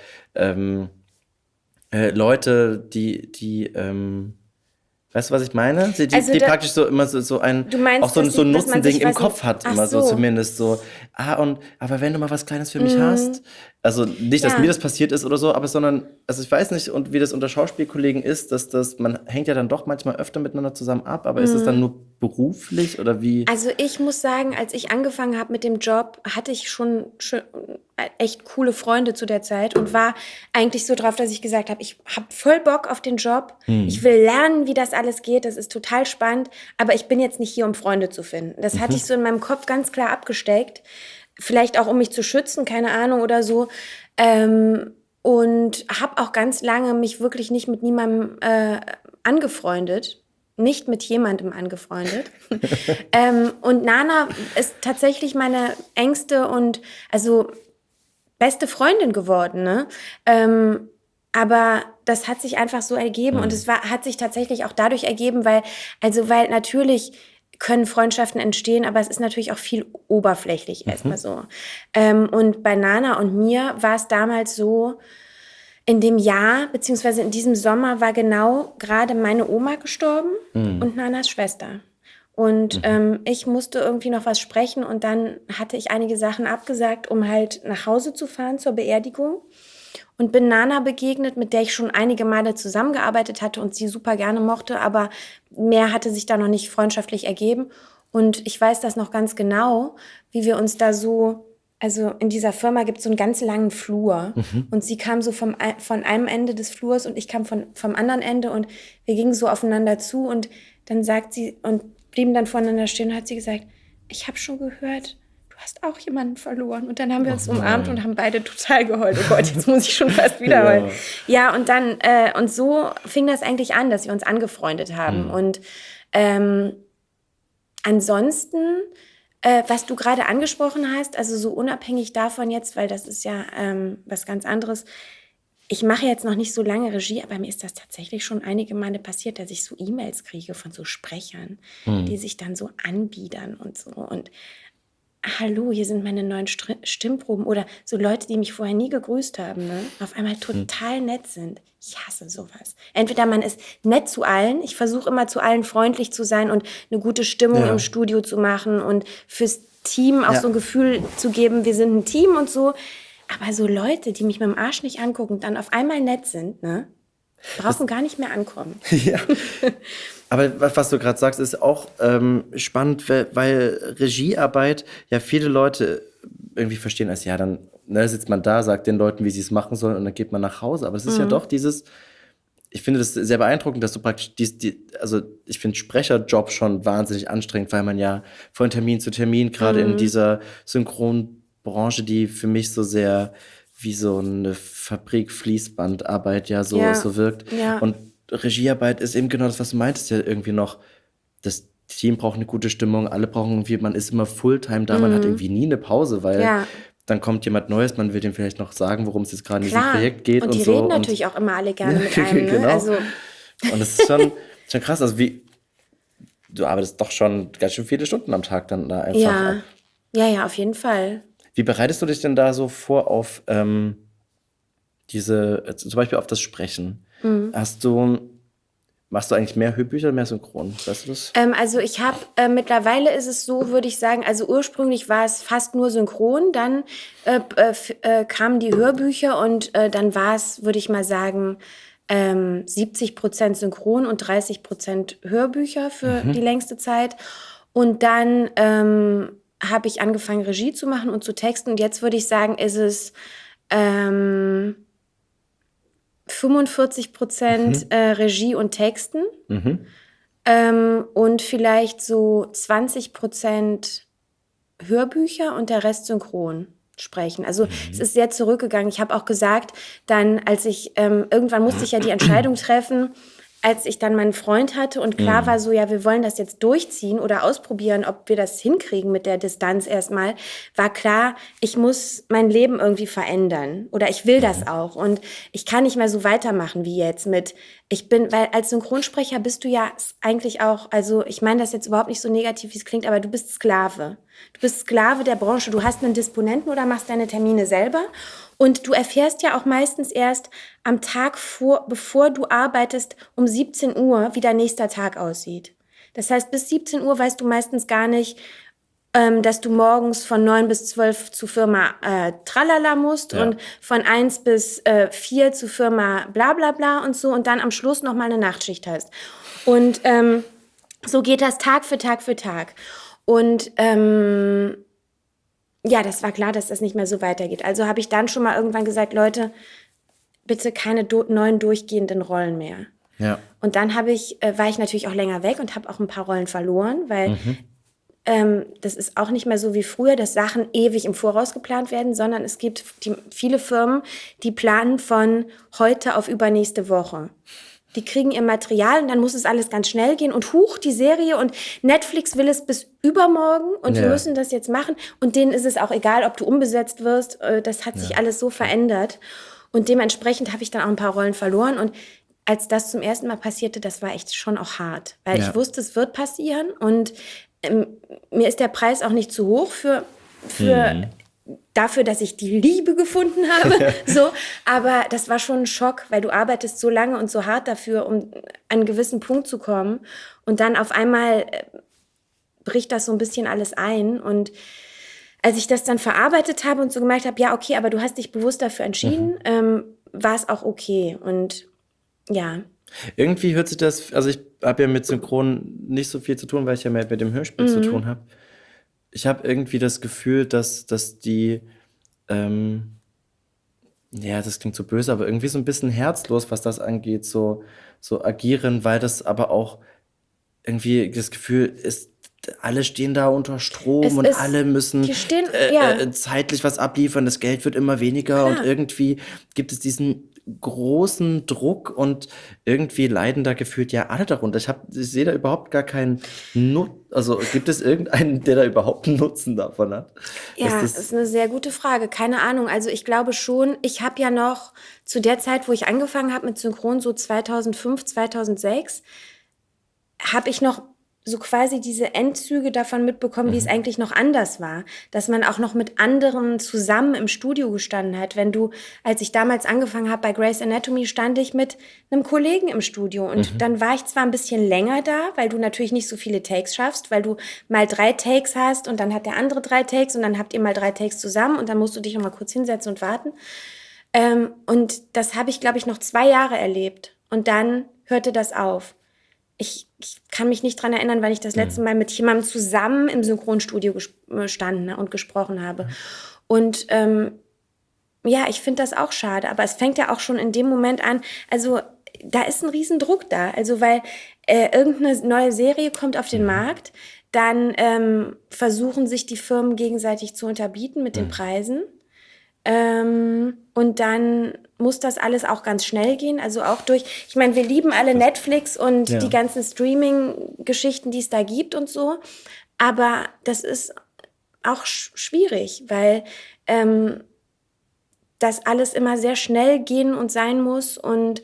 Leute, die weißt du, was ich meine? Die praktisch so immer so ein, Du meinst, auch so dass ein dass man Nutzending sich, im weiß Kopf nicht- hat, Ach immer so so. zumindest so. Aber wenn du mal was Kleines für mich hast, also nicht, dass Ja. mir das passiert ist oder so, aber sondern, also ich weiß nicht, und wie das unter Schauspielkollegen ist, man hängt ja dann doch manchmal öfter miteinander zusammen ab, aber ist es dann nur beruflich oder wie? Also ich muss sagen, als ich angefangen habe mit dem Job, hatte ich schon echt coole Freunde zu der Zeit und war eigentlich so drauf, dass ich gesagt habe, ich habe voll Bock auf den Job. Ich will lernen, wie das alles geht. Das ist total spannend. Aber ich bin jetzt nicht hier, um Freunde zu finden. Das hatte ich so in meinem Kopf ganz klar abgesteckt. Vielleicht auch, um mich zu schützen, keine Ahnung oder so. Und habe auch ganz lange mich wirklich nicht mit niemandem angefreundet. Nicht mit jemandem angefreundet. Und Nana ist tatsächlich meine engste und also beste Freundin geworden. Ne? Aber das hat sich einfach so ergeben und es hat sich tatsächlich auch dadurch ergeben, weil natürlich können Freundschaften entstehen, aber es ist natürlich auch viel oberflächlich erstmal so. Und bei Nana und mir war es damals so, in dem Jahr, beziehungsweise in diesem Sommer war genau gerade meine Oma gestorben und Nanas Schwester. Und ich musste irgendwie noch was sprechen und dann hatte ich einige Sachen abgesagt, um halt nach Hause zu fahren zur Beerdigung. Und bin Nana begegnet, mit der ich schon einige Male zusammengearbeitet hatte und sie super gerne mochte, aber mehr hatte sich da noch nicht freundschaftlich ergeben. Und ich weiß das noch ganz genau, wie wir uns da so, also in dieser Firma gibt es so einen ganz langen Flur. Und sie kam so von einem Ende des Flurs und ich kam vom anderen Ende und wir gingen so aufeinander zu und dann sagt sie und blieben dann voneinander stehen und hat sie gesagt, ich habe schon gehört, du hast auch jemanden verloren. Und dann haben wir uns umarmt und haben beide total geheult. Oh Gott, jetzt muss ich schon fast wieder heulen. Ja, und dann, und so fing das eigentlich an, dass wir uns angefreundet haben. Und ansonsten, was du gerade angesprochen hast, also so unabhängig davon jetzt, weil das ist ja was ganz anderes. Ich mache jetzt noch nicht so lange Regie, aber mir ist das tatsächlich schon einige Male passiert, dass ich so E-Mails kriege von so Sprechern, die sich dann so anbiedern und so. Und hallo, hier sind meine neuen Stimmproben. Oder so Leute, die mich vorher nie gegrüßt haben, ne? Auf einmal total nett sind. Ich hasse sowas. Entweder man ist nett zu allen. Ich versuche immer zu allen freundlich zu sein und eine gute Stimmung im Studio zu machen und fürs Team auch so ein Gefühl zu geben, wir sind ein Team und so. Aber so Leute, die mich mit dem Arsch nicht angucken und dann auf einmal nett sind, ne, brauchen gar nicht mehr ankommen. Ja. Aber was du gerade sagst, ist auch spannend, weil Regiearbeit ja viele Leute irgendwie verstehen als, ja, dann sitzt man da, sagt den Leuten, wie sie es machen sollen und dann geht man nach Hause. Aber es ist ja doch dieses, ich finde das sehr beeindruckend, dass du praktisch also ich finde Sprecherjob schon wahnsinnig anstrengend, weil man ja von Termin zu Termin, gerade in dieser Synchronbranche, die für mich so sehr wie so eine Fabrik-Fließbandarbeit ja so wirkt. Ja. Und Regiearbeit ist eben genau das, was du meintest, ja irgendwie noch, das Team braucht eine gute Stimmung, alle brauchen irgendwie, man ist immer Fulltime da, man hat irgendwie nie eine Pause, weil dann kommt jemand Neues, man will dem vielleicht noch sagen, worum es jetzt gerade in diesem Projekt geht und so. Und die reden natürlich auch immer alle gerne mit einem, ne? Genau. Also Und das ist schon krass, also du arbeitest doch schon ganz schön viele Stunden am Tag dann da einfach ab. Ja, auf jeden Fall. Wie bereitest du dich denn da so vor auf zum Beispiel auf das Sprechen? Machst du eigentlich mehr Hörbücher oder mehr Synchron? Weißt du das? Also ich habe, mittlerweile ist es so, würde ich sagen, also ursprünglich war es fast nur synchron, dann kamen die Hörbücher und dann war es, würde ich mal sagen, 70% synchron und 30% Hörbücher für die längste Zeit. Und dann habe ich angefangen, Regie zu machen und zu texten. Und jetzt würde ich sagen, ist es 45% Regie und Texten und vielleicht so 20% Hörbücher und der Rest synchron sprechen. Also es ist sehr zurückgegangen. Ich habe auch gesagt, dann als ich, irgendwann musste ich ja die Entscheidung treffen, als ich dann meinen Freund hatte und klar war so, ja, wir wollen das jetzt durchziehen oder ausprobieren, ob wir das hinkriegen mit der Distanz erstmal, war klar, ich muss mein Leben irgendwie verändern oder ich will das auch und ich kann nicht mehr so weitermachen wie jetzt weil als Synchronsprecher bist du ja eigentlich auch, also ich meine das jetzt überhaupt nicht so negativ, wie es klingt, aber du bist Sklave. Du bist Sklave der Branche, du hast einen Disponenten oder machst deine Termine selber. Und du erfährst ja auch meistens erst am Tag bevor du arbeitest, um 17 Uhr, wie dein nächster Tag aussieht. Das heißt, bis 17 Uhr weißt du meistens gar nicht, dass du morgens von 9 bis 12 zur Firma Tralala musst und von 1 bis 4 zur Firma bla bla bla und so und dann am Schluss noch mal eine Nachtschicht hast. Und so geht das Tag für Tag für Tag. Und ja, das war klar, dass das nicht mehr so weitergeht. Also habe ich dann schon mal irgendwann gesagt, Leute, bitte keine neuen durchgehenden Rollen mehr. Ja. Und dann war ich natürlich auch länger weg und habe auch ein paar Rollen verloren, weil das ist auch nicht mehr so wie früher, dass Sachen ewig im Voraus geplant werden, sondern es gibt viele Firmen, die planen von heute auf übernächste Woche. Die kriegen ihr Material und dann muss es alles ganz schnell gehen und die Serie und Netflix will es bis übermorgen und wir müssen das jetzt machen und denen ist es auch egal, ob du umbesetzt wirst, das hat sich alles so verändert und dementsprechend habe ich dann auch ein paar Rollen verloren und als das zum ersten Mal passierte, das war echt schon auch hart, weil ich wusste, es wird passieren und mir ist der Preis auch nicht zu hoch für dafür, dass ich die Liebe gefunden habe. So, aber das war schon ein Schock, weil du arbeitest so lange und so hart dafür, um an einen gewissen Punkt zu kommen. Und dann auf einmal bricht das so ein bisschen alles ein. Und als ich das dann verarbeitet habe und so gemerkt habe, ja, okay, aber du hast dich bewusst dafür entschieden, war es auch okay. Und ja. Irgendwie hört sich das, also ich habe ja mit Synchron nicht so viel zu tun, weil ich ja mehr mit dem Hörspiel zu tun habe. Ich habe irgendwie das Gefühl, dass die, ja, das klingt so böse, aber irgendwie so ein bisschen herzlos, was das angeht, so agieren, weil das aber auch irgendwie das Gefühl ist, alle stehen da unter Strom und alle müssen zeitlich was abliefern, das Geld wird immer weniger und irgendwie gibt es diesen großen Druck und irgendwie leiden da gefühlt ja alle darunter. Ich sehe da überhaupt gar keinen also gibt es irgendeinen, der da überhaupt einen Nutzen davon hat? Ja, das ist eine sehr gute Frage. Keine Ahnung. Also ich glaube schon, ich habe ja noch zu der Zeit, wo ich angefangen habe mit Synchron, so 2005, 2006, habe ich noch so quasi diese Endzüge davon mitbekommen, wie es eigentlich noch anders war. Dass man auch noch mit anderen zusammen im Studio gestanden hat. Als ich damals angefangen habe bei Grey's Anatomy, stand ich mit einem Kollegen im Studio. Und dann war ich zwar ein bisschen länger da, weil du natürlich nicht so viele Takes schaffst, weil du mal 3 Takes hast und dann hat der andere 3 Takes und dann habt ihr mal 3 Takes zusammen und dann musst du dich noch mal kurz hinsetzen und warten. Und das habe ich, glaube ich, noch 2 Jahre erlebt. Und dann hörte das auf. Ich kann mich nicht dran erinnern, weil ich das letzte Mal mit jemandem zusammen im Synchronstudio gestanden und gesprochen habe. Und ich finde das auch schade. Aber es fängt ja auch schon in dem Moment an, also da ist ein Riesendruck da. Also weil irgendeine neue Serie kommt auf den Markt, dann versuchen sich die Firmen gegenseitig zu unterbieten mit den Preisen. Und dann muss das alles auch ganz schnell gehen. Also auch ich meine, wir lieben alle Netflix und die ganzen Streaming-Geschichten, die es da gibt und so. Aber das ist auch schwierig, weil das alles immer sehr schnell gehen und sein muss und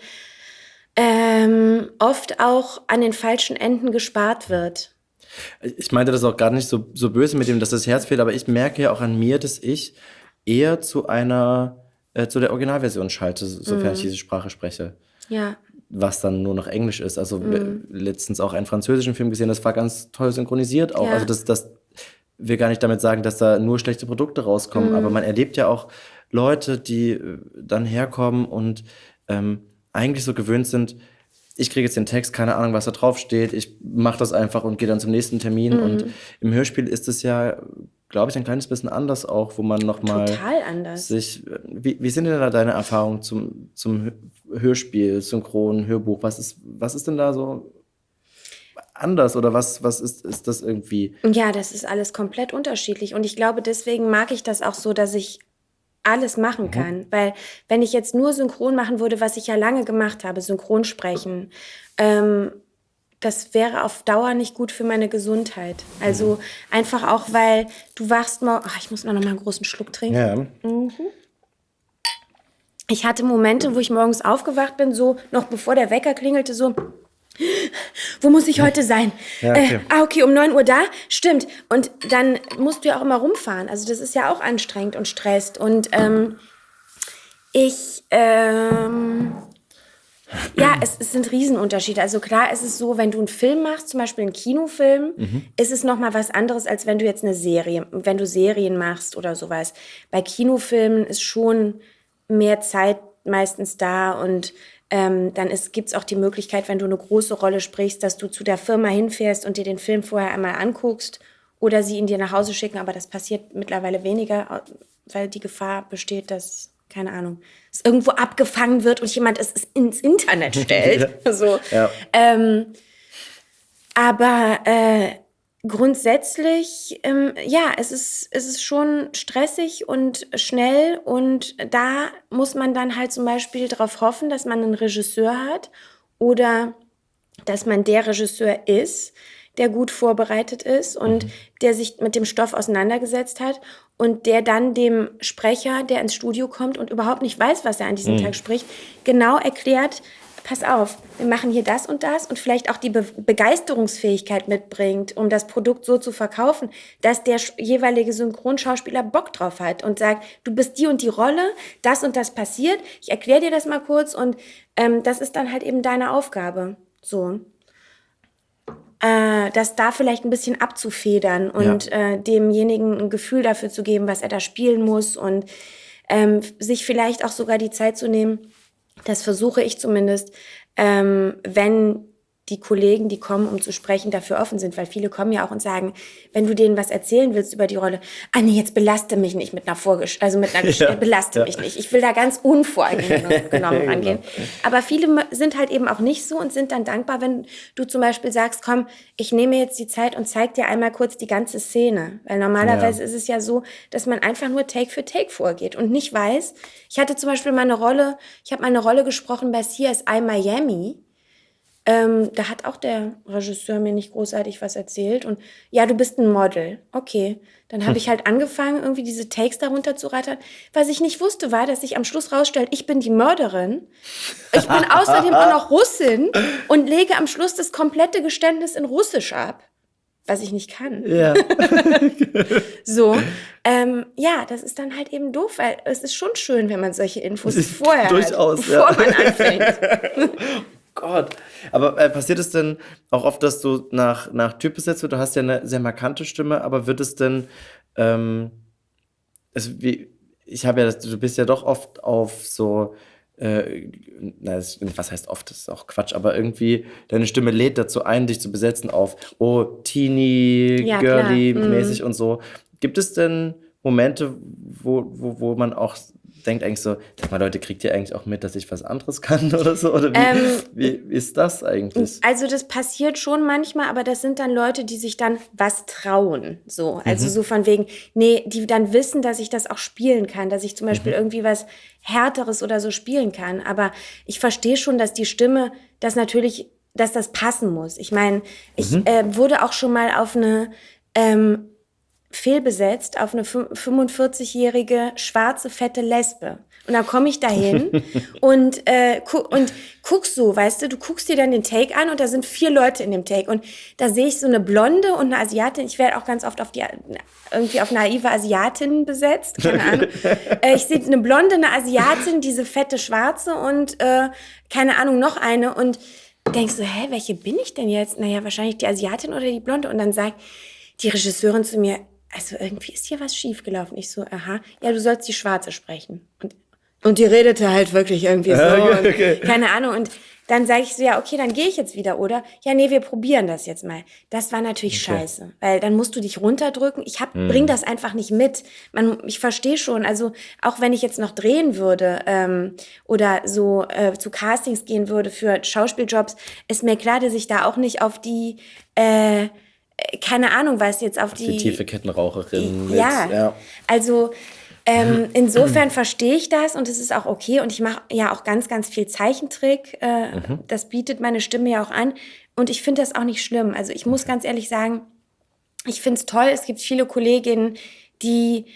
oft auch an den falschen Enden gespart wird. Ich meinte das auch gar nicht so böse mit dem, dass das Herz fehlt, aber ich merke ja auch an mir, dass ich eher zu der Originalversion schalte, sofern ich diese Sprache spreche. Ja. Was dann nur noch Englisch ist. Also letztens auch einen französischen Film gesehen, das war ganz toll synchronisiert auch. Ja. Also das will gar nicht damit sagen, dass da nur schlechte Produkte rauskommen, aber man erlebt ja auch Leute, die dann herkommen und eigentlich so gewöhnt sind, ich kriege jetzt den Text, keine Ahnung, was da drauf steht, ich mache das einfach und gehe dann zum nächsten Termin. Und im Hörspiel ist es ja, glaube ich, ein kleines bisschen anders auch, wo man nochmal total anders. Wie sind denn da deine Erfahrungen zum Hörspiel, Synchron, Hörbuch? Was ist denn da so anders oder was ist das irgendwie? Ja, das ist alles komplett unterschiedlich. Und ich glaube, deswegen mag ich das auch so, dass ich alles machen kann. Weil wenn ich jetzt nur Synchron machen würde, was ich ja lange gemacht habe, Synchronsprechen, das wäre auf Dauer nicht gut für meine Gesundheit. Also einfach auch, weil du wachst morgen... ich muss noch mal einen großen Schluck trinken. Ja. Ich hatte Momente, wo ich morgens aufgewacht bin, so noch bevor der Wecker klingelte, so... Wo muss ich heute sein? Ja, okay. Okay, um 9 Uhr da? Stimmt. Und dann musst du ja auch immer rumfahren. Also das ist ja auch anstrengend und stresst. Und es sind Riesenunterschiede. Also klar ist es so, wenn du einen Film machst, zum Beispiel einen Kinofilm, ist es nochmal was anderes, als wenn du jetzt wenn du Serien machst oder sowas. Bei Kinofilmen ist schon mehr Zeit meistens da und dann gibt es auch die Möglichkeit, wenn du eine große Rolle sprichst, dass du zu der Firma hinfährst und dir den Film vorher einmal anguckst oder sie ihn dir nach Hause schicken. Aber das passiert mittlerweile weniger, weil die Gefahr besteht, dass, keine Ahnung, es irgendwo abgefangen wird und jemand es ins Internet stellt. So. Ja. Aber grundsätzlich, es ist schon stressig und schnell und da muss man dann halt zum Beispiel darauf hoffen, dass man einen Regisseur hat oder dass man der Regisseur ist, der gut vorbereitet ist und der sich mit dem Stoff auseinandergesetzt hat und der dann dem Sprecher, der ins Studio kommt und überhaupt nicht weiß, was er an diesem Tag spricht, genau erklärt, pass auf, wir machen hier das und vielleicht auch die Begeisterungsfähigkeit mitbringt, um das Produkt so zu verkaufen, dass der jeweilige Synchronschauspieler Bock drauf hat und sagt, du bist die und die Rolle, das und das passiert, ich erkläre dir das mal kurz und das ist dann halt eben deine Aufgabe. So. Das da vielleicht ein bisschen abzufedern und demjenigen ein Gefühl dafür zu geben, was er da spielen muss und sich vielleicht auch sogar die Zeit zu nehmen, das versuche ich zumindest, wenn die Kollegen, die kommen, um zu sprechen, dafür offen sind. Weil viele kommen ja auch und sagen, wenn du denen was erzählen willst über die Rolle, nee, jetzt belaste mich nicht mit einer Geschichte, belaste mich nicht. Ich will da ganz unvoreingenommen rangehen. Aber viele sind halt eben auch nicht so und sind dann dankbar, wenn du zum Beispiel sagst, komm, ich nehme jetzt die Zeit und zeig dir einmal kurz die ganze Szene. Weil normalerweise ist es ja so, dass man einfach nur Take für Take vorgeht und nicht weiß. Ich hatte zum Beispiel mal ich habe mal eine Rolle gesprochen bei CSI Miami. Da hat auch der Regisseur mir nicht großartig was erzählt. Und ja, du bist ein Model. Okay. Dann habe ich halt angefangen, irgendwie diese Takes darunter zu rattern. Was ich nicht wusste, war, dass sich am Schluss rausstellt, ich bin die Mörderin. Ich bin außerdem auch noch Russin und lege am Schluss das komplette Geständnis in Russisch ab. was ich nicht kann. Ja. So, ja, das ist dann halt eben doof, weil es ist schon schön, wenn man solche Infos vorher Durchaus, hat, bevor man anfängt. Gott. Aber passiert es denn auch oft, dass du nach Typ besetzt wird? Du hast ja eine sehr markante Stimme, aber wird es denn, du bist ja doch oft auf so, was heißt oft, das ist auch Quatsch, aber irgendwie deine Stimme lädt dazu ein, dich zu besetzen auf, Teenie, Ja, Girly-mäßig und so. Gibt es denn Momente, wo man auch denkt eigentlich so, sag mal Leute, kriegt ihr eigentlich auch mit, dass ich was anderes kann oder so? Oder wie ist das eigentlich? Also das passiert schon manchmal, aber das sind dann Leute, die sich dann was trauen. So, also so von wegen, nee, die dann wissen, dass ich das auch spielen kann, dass ich zum Beispiel irgendwie was Härteres oder so spielen kann. Aber ich verstehe schon, dass die Stimme, dass das passen muss. Ich meine, ich wurde auch schon mal auf eine fehlbesetzt auf eine 45-jährige schwarze, fette Lesbe. Und dann komme ich dahin und guckst so, weißt du guckst dir dann den Take an und da sind 4 Leute in dem Take. Und da sehe ich so eine Blonde und eine Asiatin. Ich werde auch ganz oft irgendwie auf naive Asiatinnen besetzt. Keine Ahnung. Ich sehe eine Blonde, eine Asiatin, diese fette Schwarze und keine Ahnung, noch eine. Und denkst so, welche bin ich denn jetzt? Naja, wahrscheinlich die Asiatin oder die Blonde. Und dann sagt die Regisseurin zu mir, also irgendwie ist hier was schiefgelaufen. Ich so, aha, ja, du sollst die Schwarze sprechen. Und die redete halt wirklich irgendwie so. Okay. Keine Ahnung. Und dann sage ich so, ja, okay, dann gehe ich jetzt wieder, oder? Ja, nee, wir probieren das jetzt mal. Das war natürlich scheiße, weil dann musst du dich runterdrücken. Ich bring das einfach nicht mit. Ich verstehe schon, also auch wenn ich jetzt noch drehen würde oder so zu Castings gehen würde für Schauspieljobs, ist mir klar, dass ich da auch nicht auf die keine Ahnung, was jetzt auf die tiefe Kettenraucherin mit. Ja. Also insofern verstehe ich das und es ist auch okay. Und ich mache ja auch ganz, ganz viel Zeichentrick. Das bietet meine Stimme ja auch an. Und ich finde das auch nicht schlimm. Also ich muss ganz ehrlich sagen, ich finde es toll. Es gibt viele Kolleginnen, die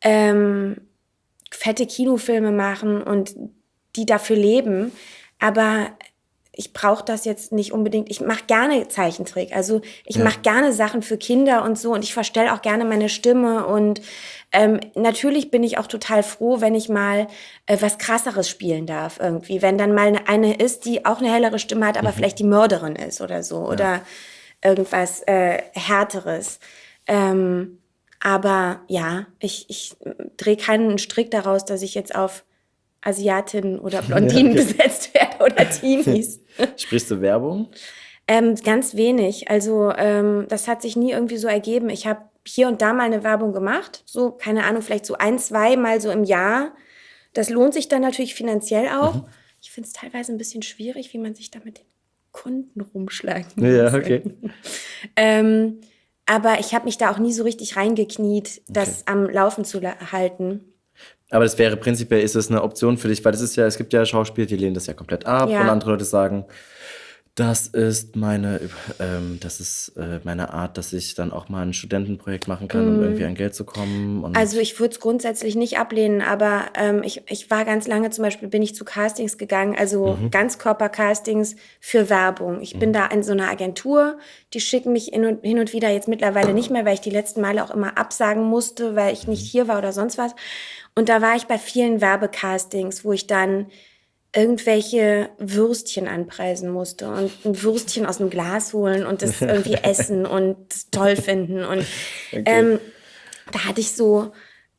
fette Kinofilme machen und die dafür leben. Aber ich brauche das jetzt nicht unbedingt. Ich mache gerne Zeichentrick. Also ich mache gerne Sachen für Kinder und so. Und ich verstelle auch gerne meine Stimme. Und natürlich bin ich auch total froh, wenn ich mal was Krasseres spielen darf irgendwie. Wenn dann mal eine ist, die auch eine hellere Stimme hat, aber vielleicht die Mörderin ist oder so. Oder irgendwas Härteres. Aber ja, ich drehe keinen Strick daraus, dass ich jetzt auf Asiatinnen oder Blondinen besetzt werde oder Teenies. Sprichst du Werbung? Ganz wenig. Also das hat sich nie irgendwie so ergeben. Ich habe hier und da mal eine Werbung gemacht. So, keine Ahnung, vielleicht so 1, 2 Mal so im Jahr. Das lohnt sich dann natürlich finanziell auch. Ich finde es teilweise ein bisschen schwierig, wie man sich da mit den Kunden rumschlagen muss. Ja, okay. Aber ich habe mich da auch nie so richtig reingekniet, das am Laufen zu halten. Aber das wäre prinzipiell, ist es eine Option für dich, weil es gibt ja Schauspieler, die lehnen das ja komplett ab und andere Leute sagen, das ist meine Art, dass ich dann auch mal ein Studentenprojekt machen kann, um irgendwie an Geld zu kommen. Und also ich würde es grundsätzlich nicht ablehnen, aber ich war ganz lange, zum Beispiel bin ich zu Castings gegangen, also Ganzkörpercastings für Werbung. Ich bin da in so einer Agentur, die schicken mich hin und wieder, jetzt mittlerweile nicht mehr, weil ich die letzten Male auch immer absagen musste, weil ich nicht hier war oder sonst was. Und da war ich bei vielen Werbecastings, wo ich dann irgendwelche Würstchen anpreisen musste und ein Würstchen aus dem Glas holen und das irgendwie essen und das toll finden. Und da hatte ich so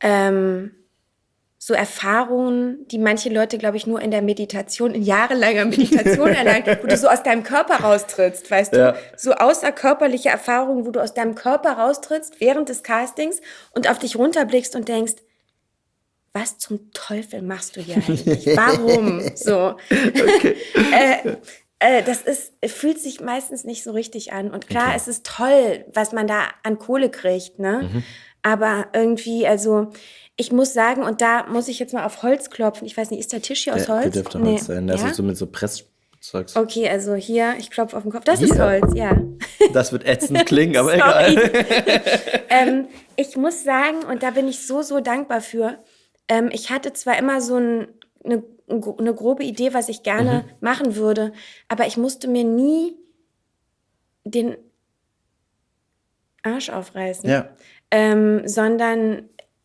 Erfahrungen, die manche Leute, glaube ich, nur in der Meditation, in jahrelanger Meditation erlangen, wo du so aus deinem Körper raustrittst, weißt du? So außerkörperliche Erfahrungen, wo du aus deinem Körper raustrittst während des Castings und auf dich runterblickst und denkst, was zum Teufel machst du hier eigentlich? Warum? So. Fühlt sich meistens nicht so richtig an. Und klar, es ist toll, was man da an Kohle kriegt, ne? Aber irgendwie, also, ich muss sagen, und da muss ich jetzt mal auf Holz klopfen. Ich weiß nicht, ist der Tisch hier aus Holz? Der dürfte Holz sein. Das ist so mit so Presszeugs. Okay, also hier, ich klopfe auf den Kopf. Das ist Holz, ja. Das wird ätzend klingen, aber egal. Ich muss sagen, und da bin ich so, so dankbar für, ich hatte zwar immer so eine grobe Idee, was ich gerne machen würde, aber ich musste mir nie Arsch aufreißen, Ja. Sondern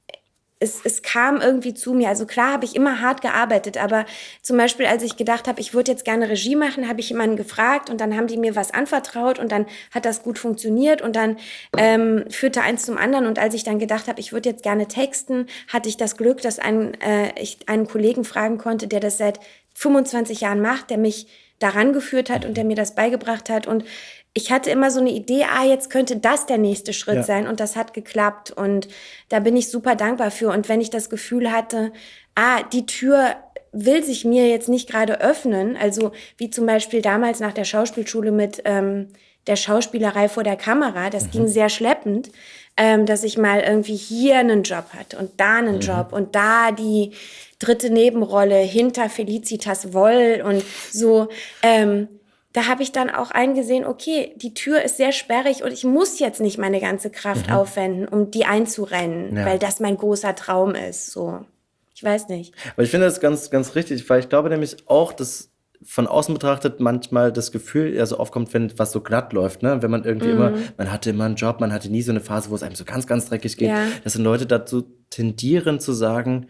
es kam irgendwie zu mir. Also klar habe ich immer hart gearbeitet, aber zum Beispiel, als ich gedacht habe, ich würde jetzt gerne Regie machen, habe ich jemanden gefragt und dann haben die mir was anvertraut und dann hat das gut funktioniert und dann führte eins zum anderen. Und als ich dann gedacht habe, ich würde jetzt gerne texten, hatte ich das Glück, dass ich einen Kollegen fragen konnte, der das seit 25 Jahren macht, der mich daran geführt hat und der mir das beigebracht hat. Und ich hatte immer so eine Idee, jetzt könnte das der nächste Schritt sein und das hat geklappt und da bin ich super dankbar für. Und wenn ich das Gefühl hatte, die Tür will sich mir jetzt nicht gerade öffnen, also wie zum Beispiel damals nach der Schauspielschule mit der Schauspielerei vor der Kamera, das ging sehr schleppend, dass ich mal irgendwie hier einen Job hatte und da einen Job und da die dritte Nebenrolle hinter Felicitas Woll und so, da habe ich dann auch eingesehen, okay, die Tür ist sehr sperrig und ich muss jetzt nicht meine ganze Kraft aufwenden, um die einzurennen, weil das mein großer Traum ist. So, ich weiß nicht. Aber ich finde das ganz, ganz richtig, weil ich glaube nämlich auch, dass von außen betrachtet manchmal das Gefühl so aufkommt, wenn was so glatt läuft, ne? Wenn man irgendwie man hatte immer einen Job, man hatte nie so eine Phase, wo es einem so ganz, ganz dreckig geht. Ja. Dass dann Leute dazu tendieren zu sagen,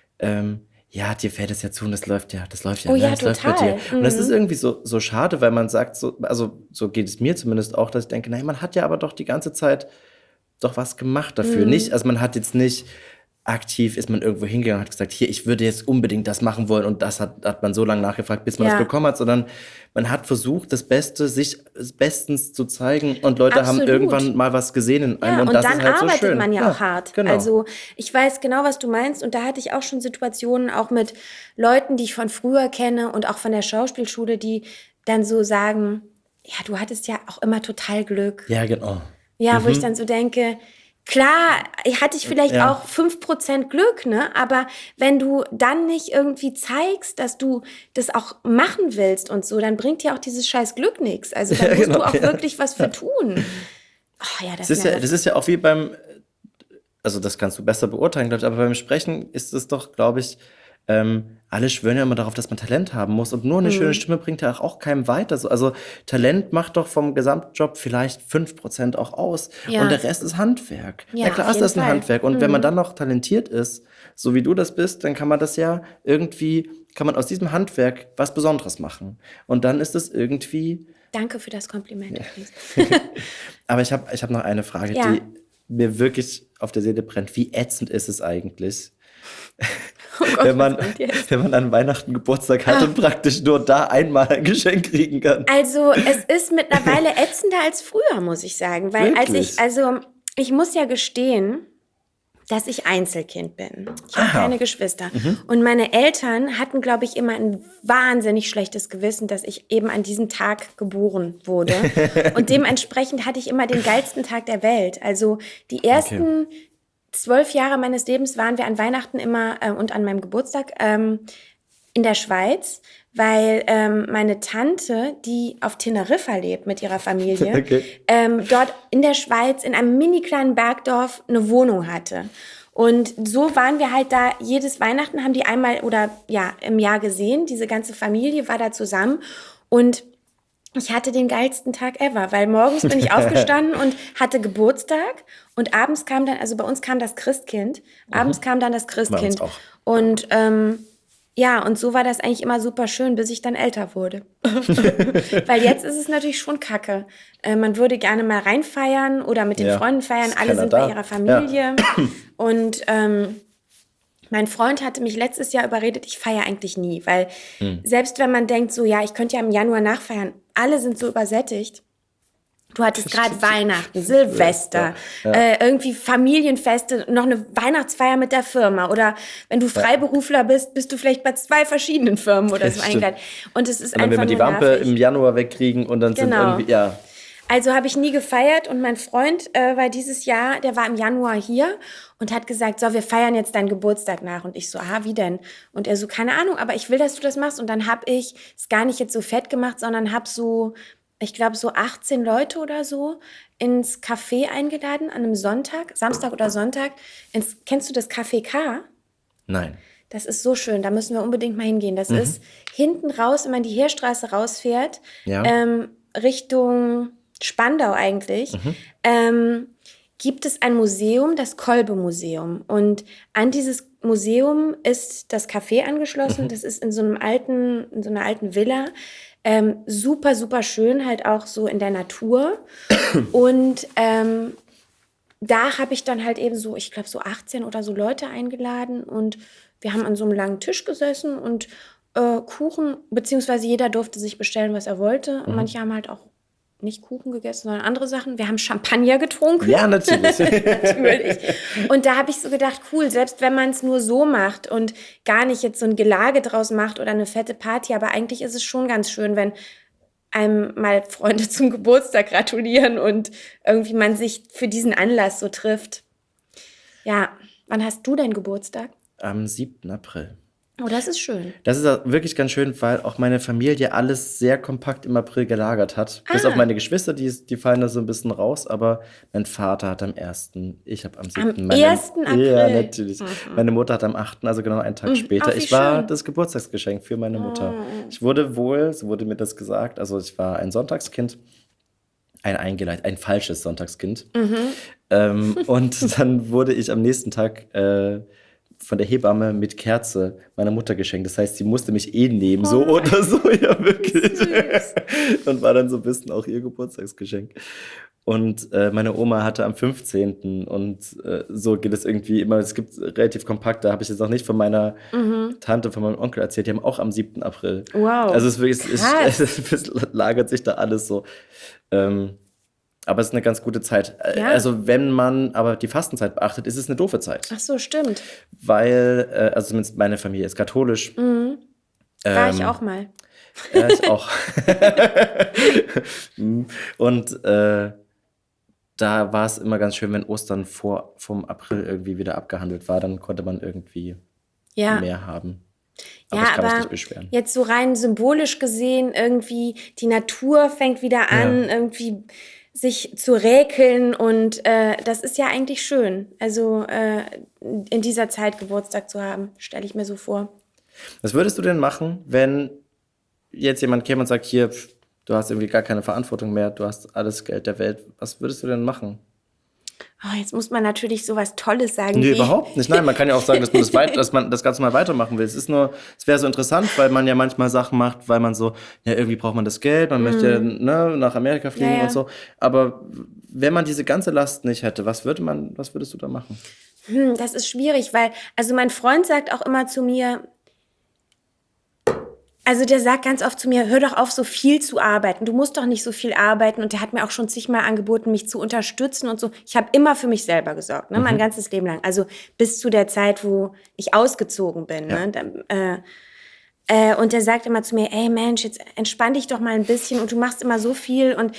dir fällt es ja zu und das läuft ja, Oh ja, das läuft bei total. dir. Und das ist irgendwie so schade, weil man sagt, so geht es mir zumindest auch, dass ich denke, nein, man hat ja aber doch die ganze Zeit doch was gemacht dafür. Nicht, also man hat jetzt nicht aktiv, ist man irgendwo hingegangen und hat gesagt, hier, ich würde jetzt unbedingt das machen wollen und das hat man so lange nachgefragt, bis man das bekommen hat, sondern man hat versucht, das Beste, sich bestens zu zeigen und Leute haben irgendwann mal was gesehen in einem und das dann ist halt so schön. arbeitet man ja auch hart. Genau. Also ich weiß genau, was du meinst und da hatte ich auch schon Situationen, auch mit Leuten, die ich von früher kenne und auch von der Schauspielschule, die dann so sagen, ja, du hattest ja auch immer total Glück. Ja, genau. Ja, wo ich dann so denke, klar, hatte ich vielleicht auch 5% Glück, ne? Aber wenn du dann nicht irgendwie zeigst, dass du das auch machen willst und so, dann bringt dir auch dieses scheiß Glück nichts. Also da musst du auch wirklich was für tun. Oh, ja, das ist ja auch wie also das kannst du besser beurteilen, glaube ich, aber beim Sprechen ist es doch, glaube ich, alle schwören ja immer darauf, dass man Talent haben muss und nur eine schöne Stimme bringt ja auch keinem weiter. Also Talent macht doch vom Gesamtjob vielleicht 5% auch aus und der Rest ist Handwerk. Ja, klar auf ist das jeden ein Fall. Handwerk und wenn man dann noch talentiert ist, so wie du das bist, dann kann man das ja irgendwie, kann man aus diesem Handwerk was Besonderes machen und dann ist es irgendwie... Danke für das Kompliment. Aber ich hab noch eine Frage, die mir wirklich auf der Seele brennt. Wie ätzend ist es eigentlich, wenn man an Weihnachten Geburtstag hat und praktisch nur da einmal ein Geschenk kriegen kann? Also es ist mittlerweile ätzender als früher, muss ich sagen. Weil ich muss ja gestehen, dass ich Einzelkind bin. Ich habe keine Geschwister. Und meine Eltern hatten, glaube ich, immer ein wahnsinnig schlechtes Gewissen, dass ich eben an diesem Tag geboren wurde. Und dementsprechend hatte ich immer den geilsten Tag der Welt. Also die ersten 12 Jahre meines Lebens waren wir an Weihnachten immer und an meinem Geburtstag in der Schweiz, weil meine Tante, die auf Teneriffa lebt mit ihrer Familie, dort in der Schweiz in einem mini kleinen Bergdorf eine Wohnung hatte. Und so waren wir halt da, jedes Weihnachten haben die einmal im Jahr gesehen, diese ganze Familie war da zusammen und ich hatte den geilsten Tag ever, weil morgens bin ich aufgestanden und hatte Geburtstag und abends kam dann, also bei uns kam das Christkind, abends kam dann das Christkind. Bei uns auch. Und und so war das eigentlich immer super schön, bis ich dann älter wurde. Weil jetzt ist es natürlich schon kacke. Man würde gerne mal reinfeiern oder mit den Freunden feiern, alle sind bei ihrer Familie. Ja. Und mein Freund hatte mich letztes Jahr überredet, ich feiere eigentlich nie, weil selbst wenn man denkt, so ich könnte ja im Januar nachfeiern, alle sind so übersättigt. Du hattest gerade Weihnachten, Silvester, irgendwie Familienfeste, noch eine Weihnachtsfeier mit der Firma. Oder wenn du Freiberufler bist, bist du vielleicht bei 2 verschiedenen Firmen oder so eingeladen. Und es ist und dann einfach will man die Wampe nervig. im Januar wegkriegen und dann sind irgendwie, Also habe ich nie gefeiert und mein Freund war dieses Jahr, der war im Januar hier und hat gesagt, so, wir feiern jetzt deinen Geburtstag nach. Und ich so, wie denn? Und er so, keine Ahnung, aber ich will, dass du das machst. Und dann habe ich es gar nicht jetzt so fett gemacht, sondern habe so, ich glaube, so 18 Leute oder so ins Café eingeladen an einem Sonntag, Samstag oder Sonntag. Kennst du das Café K? Nein. Das ist so schön, da müssen wir unbedingt mal hingehen. Das ist hinten raus, wenn man die Heerstraße rausfährt, Richtung Spandau eigentlich. gibt es ein Museum, das Kolbe-Museum. Und an dieses Museum ist das Café angeschlossen. Das ist in so einer alten Villa. Super, super schön, halt auch so in der Natur. Und da habe ich dann halt eben so, ich glaube so 18 oder so Leute eingeladen. Und wir haben an so einem langen Tisch gesessen und Kuchen, beziehungsweise jeder durfte sich bestellen, was er wollte. Manche haben halt auch nicht Kuchen gegessen, sondern andere Sachen. Wir haben Champagner getrunken. Ja, natürlich. Natürlich. Und da habe ich so gedacht, cool, selbst wenn man es nur so macht und gar nicht jetzt so ein Gelage draus macht oder eine fette Party, aber eigentlich ist es schon ganz schön, wenn einem mal Freunde zum Geburtstag gratulieren und irgendwie man sich für diesen Anlass so trifft. Ja, wann hast du deinen Geburtstag? Am 7. April. Oh, das ist schön. Das ist auch wirklich ganz schön, weil auch meine Familie alles sehr kompakt im April gelagert hat. Bis auf meine Geschwister, die fallen da so ein bisschen raus, aber mein Vater hat am 1., ich habe am 7. Am 1. April? Ja, natürlich. Meine Mutter hat am 8., also genau einen Tag später. wie Ich war schön. das Geburtstagsgeschenk für meine Mutter. Ich wurde wohl, so wurde mir das gesagt, also ich war ein Sonntagskind. Ein falsches Sonntagskind. Und dann wurde ich am nächsten Tag von der Hebamme mit Kerze meiner Mutter geschenkt. Das heißt, sie musste mich nehmen, so oder so, ja wirklich. Und war dann so ein bisschen auch ihr Geburtstagsgeschenk. Und meine Oma hatte am 15. Und so geht es irgendwie immer. Es gibt relativ kompakt, da habe ich jetzt auch nicht von meiner Tante, von meinem Onkel erzählt, die haben auch am 7. April. Wow. Also es lagert sich da alles so. Aber es ist eine ganz gute Zeit. Ja. Also wenn man aber die Fastenzeit beachtet, ist es eine doofe Zeit. Ach so, stimmt. Weil, also zumindest meine Familie ist katholisch. War ich auch mal. Ja, ich auch. Und da war es immer ganz schön, wenn Ostern vom April irgendwie wieder abgehandelt war, dann konnte man irgendwie Ja. mehr haben. Aber Ja, ich kann mich aber nicht beschweren. jetzt so rein symbolisch gesehen, irgendwie die Natur fängt wieder an, irgendwie sich zu räkeln und das ist ja eigentlich schön. Also in dieser Zeit Geburtstag zu haben, stelle ich mir so vor. Was würdest du denn machen, wenn jetzt jemand käme und sagt, hier, du hast irgendwie gar keine Verantwortung mehr, du hast alles Geld der Welt. Was würdest du denn machen? Oh, jetzt muss man natürlich sowas Tolles sagen. Nee, wie überhaupt nicht. Nein, man kann ja auch sagen, dass man das Ganze mal weitermachen will. Es wäre so interessant, weil man ja manchmal Sachen macht, weil man so, ja, irgendwie braucht man das Geld, man möchte ja, nach Amerika fliegen Ja. und so. Aber wenn man diese ganze Last nicht hätte, was würdest du da machen? Das ist schwierig, weil, also mein Freund sagt auch immer zu mir, also der sagt ganz oft zu mir, hör doch auf, so viel zu arbeiten. Du musst doch nicht so viel arbeiten. Und der hat mir auch schon zigmal angeboten, mich zu unterstützen und so. Ich habe immer für mich selber gesorgt, ne? Mein ganzes Leben lang. Also bis zu der Zeit, wo ich ausgezogen bin. Ja. Ne? Und der sagt immer zu mir, ey Mensch, jetzt entspann dich doch mal ein bisschen und du machst immer so viel. Und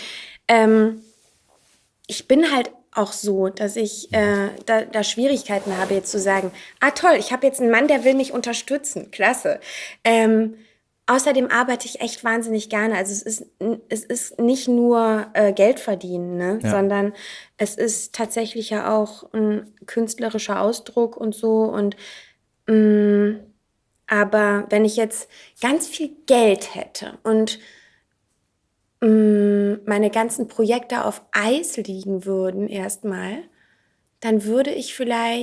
ich bin halt auch so, dass ich da Schwierigkeiten habe, jetzt zu sagen, toll, ich habe jetzt einen Mann, der will mich unterstützen. Klasse. Außerdem arbeite ich echt wahnsinnig gerne. Also es ist nicht nur Geld verdienen, ne? Ja. Sondern es ist tatsächlich ja auch ein künstlerischer Ausdruck und so. Und aber wenn ich jetzt ganz viel Geld hätte und meine ganzen Projekte auf Eis liegen würden erstmal, dann würde ich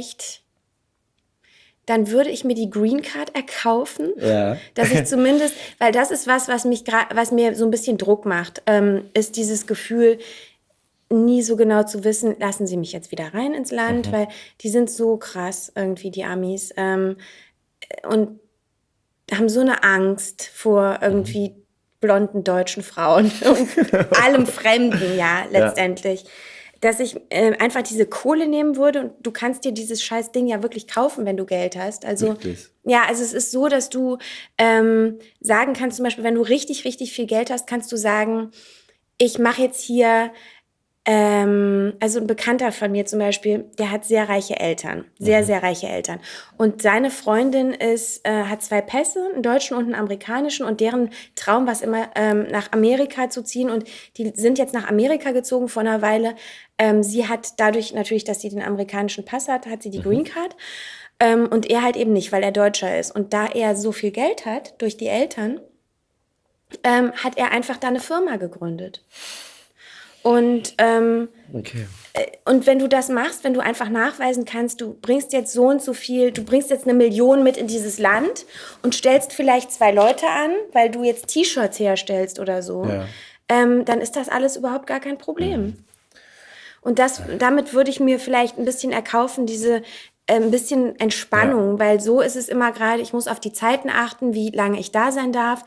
mir die Green Card erkaufen, Ja. dass ich zumindest, weil das ist was mir so ein bisschen Druck macht, ist dieses Gefühl, nie so genau zu wissen, lassen sie mich jetzt wieder rein ins Land, weil die sind so krass irgendwie, die Amis, und haben so eine Angst vor irgendwie blonden deutschen Frauen und allem Fremden, ja, letztendlich. Dass ich einfach diese Kohle nehmen würde und du kannst dir dieses scheiß Ding ja wirklich kaufen, wenn du Geld hast. Also, Wirklich? ja, also es ist so, dass du sagen kannst, zum Beispiel, wenn du richtig, richtig viel Geld hast, kannst du sagen, ich mache jetzt hier, also ein Bekannter von mir zum Beispiel, der hat sehr reiche Eltern, sehr, sehr reiche Eltern. Und seine Freundin hat 2 Pässe, einen deutschen und einen amerikanischen, und deren Traum war es immer, nach Amerika zu ziehen. Und die sind jetzt nach Amerika gezogen vor einer Weile. Sie hat dadurch natürlich, dass sie den amerikanischen Pass hat sie die Green Card. Und er halt eben nicht, weil er Deutscher ist. Und da er so viel Geld hat durch die Eltern, hat er einfach da eine Firma gegründet. Und Okay. Und wenn du das machst, wenn du einfach nachweisen kannst, du bringst jetzt so und so viel, du bringst jetzt 1 Million mit in dieses Land und stellst vielleicht 2 Leute an, weil du jetzt T-Shirts herstellst oder so, Ja. dann ist das alles überhaupt gar kein Problem. Und damit würde ich mir vielleicht ein bisschen erkaufen, diese ein bisschen Entspannung, weil so ist es immer gerade, ich muss auf die Zeiten achten, wie lange ich da sein darf.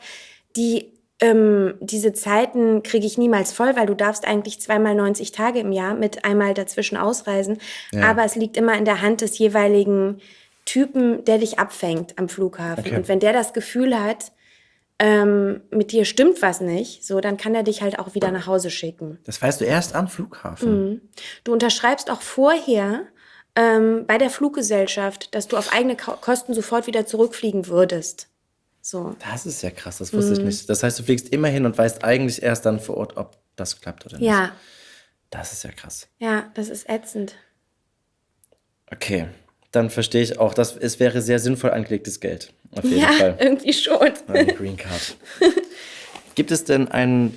Diese Zeiten kriege ich niemals voll, weil du darfst eigentlich 2-mal 90 Tage im Jahr mit einmal dazwischen ausreisen. Ja. Aber es liegt immer in der Hand des jeweiligen Typen, der dich abfängt am Flughafen. Okay. Und wenn der das Gefühl hat, mit dir stimmt was nicht, so, dann kann er dich halt auch wieder nach Hause schicken. Das weißt du erst am Flughafen. Du unterschreibst auch vorher bei der Fluggesellschaft, dass du auf eigene Kosten sofort wieder zurückfliegen würdest. So. Das ist ja krass, das wusste ich nicht. Das heißt, du fliegst immer hin und weißt eigentlich erst dann vor Ort, ob das klappt oder nicht. Ja, Das ist ja krass. ja, das ist ätzend. Okay, dann verstehe ich auch, es wäre sehr sinnvoll angelegtes Geld. Auf jeden Ja, Fall. irgendwie schon. Eine Green Card. Gibt es denn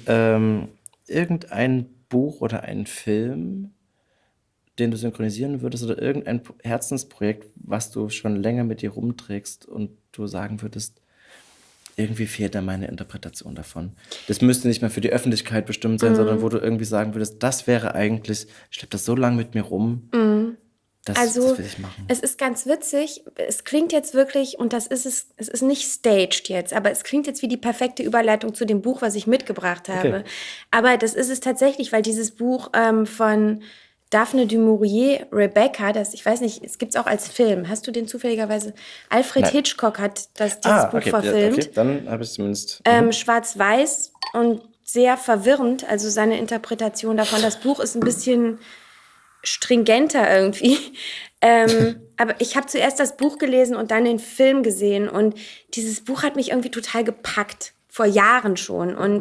irgendein Buch oder einen Film, den du synchronisieren würdest oder irgendein Herzensprojekt, was du schon länger mit dir rumträgst und du sagen würdest, irgendwie fehlt da meine Interpretation davon. Das müsste nicht mehr für die Öffentlichkeit bestimmt sein, sondern wo du irgendwie sagen würdest, das wäre eigentlich, ich schleppe das so lange mit mir rum, das will ich machen. Es ist ganz witzig. Es klingt jetzt wirklich, und das ist es ist nicht staged jetzt, aber es klingt jetzt wie die perfekte Überleitung zu dem Buch, was ich mitgebracht habe. Okay. Aber das ist es tatsächlich, weil dieses Buch von Daphne du Maurier, Rebecca, ich weiß nicht, es gibt es auch als Film. Hast du den zufälligerweise? Alfred Nein. Hitchcock hat dieses Buch okay, verfilmt. okay, dann habe ich es zumindest. Schwarz-weiß und sehr verwirrend, also seine Interpretation davon. Das Buch ist ein bisschen stringenter irgendwie. Aber ich habe zuerst das Buch gelesen und dann den Film gesehen. Und dieses Buch hat mich irgendwie total gepackt, vor Jahren schon. Und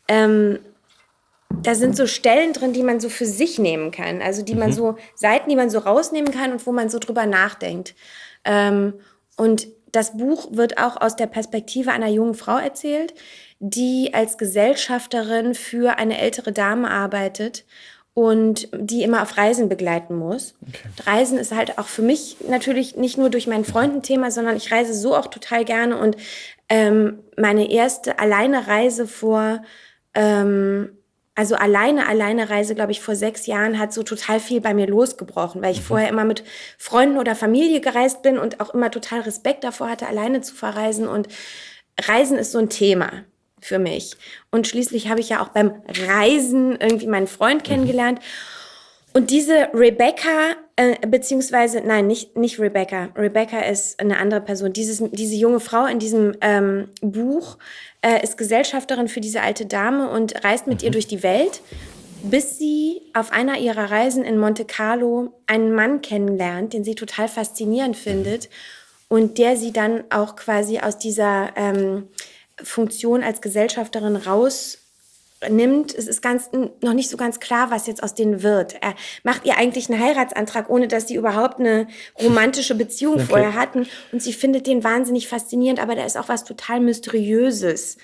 da sind so Stellen drin, die man so für sich nehmen kann. Also Seiten, die man so rausnehmen kann und wo man so drüber nachdenkt. Und das Buch wird auch aus der Perspektive einer jungen Frau erzählt, die als Gesellschafterin für eine ältere Dame arbeitet und die immer auf Reisen begleiten muss. Okay. Reisen ist halt auch für mich natürlich nicht nur durch meinen Freund ein Thema, sondern ich reise so auch total gerne. Und meine erste Alleine-Reise Reise, glaube ich, vor 6 Jahren hat so total viel bei mir losgebrochen, weil ich vorher immer mit Freunden oder Familie gereist bin und auch immer total Respekt davor hatte, alleine zu verreisen. Und Reisen ist so ein Thema für mich. Und schließlich habe ich ja auch beim Reisen irgendwie meinen Freund kennengelernt. Und diese Rebecca, nicht Rebecca. Rebecca ist eine andere Person. Diese junge Frau in diesem Buch ist Gesellschafterin für diese alte Dame und reist mit ihr durch die Welt, bis sie auf einer ihrer Reisen in Monte Carlo einen Mann kennenlernt, den sie total faszinierend findet und der sie dann auch quasi aus dieser Funktion als Gesellschafterin rausnimmt. Es ist noch nicht so ganz klar, was jetzt aus denen wird. Er macht ihr eigentlich einen Heiratsantrag, ohne dass sie überhaupt eine romantische Beziehung vorher hatten. Und sie findet den wahnsinnig faszinierend, aber da ist auch was total Mysteriöses.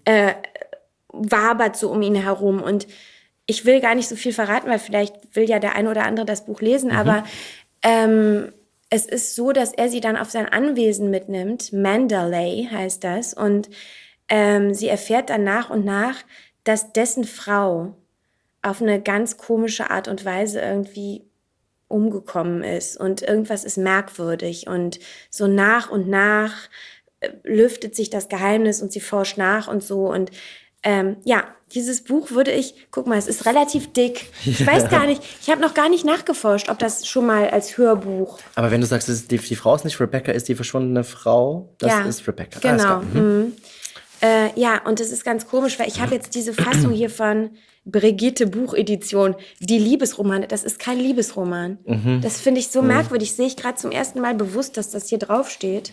Wabert so um ihn herum. Und ich will gar nicht so viel verraten, weil vielleicht will ja der eine oder andere das Buch lesen, aber es ist so, dass er sie dann auf sein Anwesen mitnimmt. Mandalay heißt das. Und sie erfährt dann nach und nach, dass dessen Frau auf eine ganz komische Art und Weise irgendwie umgekommen ist. Und irgendwas ist merkwürdig. Und so nach und nach lüftet sich das Geheimnis und sie forscht nach und so. Und dieses Buch guck mal, es ist relativ dick. Ich weiß gar nicht, ich habe noch gar nicht nachgeforscht, ob das schon mal als Hörbuch. Aber wenn du sagst, die Frau ist nicht Rebecca, ist die verschwundene Frau, das ist Rebecca. Genau. Und das ist ganz komisch, weil ich habe jetzt diese Fassung hier von Brigitte Buchedition, die Liebesromane. Das ist kein Liebesroman. Das finde ich so merkwürdig. Sehe ich gerade zum ersten Mal bewusst, dass das hier draufsteht.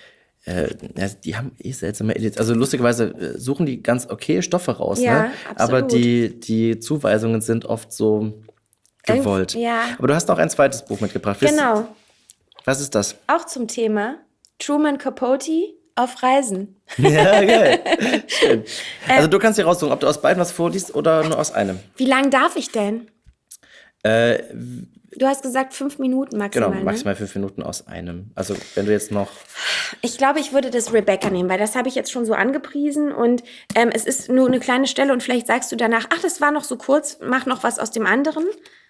Die haben seltsame Editionen. Also lustigerweise suchen die ganz okay Stoffe raus, Ja, ne? absolut. Aber die Zuweisungen sind oft so gewollt. Ja. Aber du hast noch ein zweites Buch mitgebracht. Genau. Was ist das? Auch zum Thema Truman Capote, auf Reisen. Ja, geil. Schön. Also du kannst dir raussuchen, ob du aus beiden was vorliest oder nur aus einem. Wie lang darf ich denn? Du hast gesagt 5 Minuten maximal. Genau, maximal 5 Minuten aus einem. Also wenn du jetzt noch... Ich glaube, ich würde das Rebecca nehmen, weil das habe ich jetzt schon so angepriesen und es ist nur eine kleine Stelle und vielleicht sagst du danach, ach, das war noch so kurz, mach noch was aus dem anderen.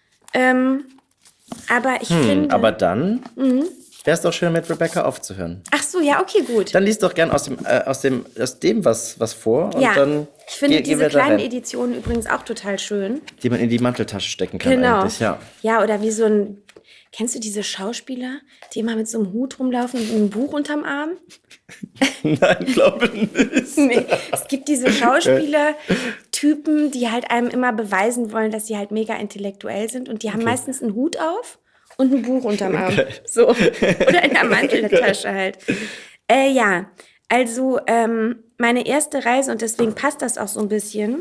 Aber ich finde... Aber dann wäre es doch schön, mit Rebecca aufzuhören. Ach so, ja, okay, gut. Dann liest doch gern aus dem was vor. Und ja, dann ich finde gehen diese wir da kleinen rein. Editionen übrigens auch total schön. Die man in die Manteltasche stecken kann Genau. eigentlich, ja. Ja, oder wie so ein... Kennst du diese Schauspieler, die immer mit so einem Hut rumlaufen und ein Buch unterm Arm? Nein, glaube nicht. Nee, es gibt diese Schauspieler-Typen, die halt einem immer beweisen wollen, dass sie halt mega intellektuell sind. Und die haben meistens einen Hut auf und ein Buch unterm Arm. Okay. So. Oder in der Manteltasche halt. Ja, also meine erste Reise, und deswegen passt das auch so ein bisschen,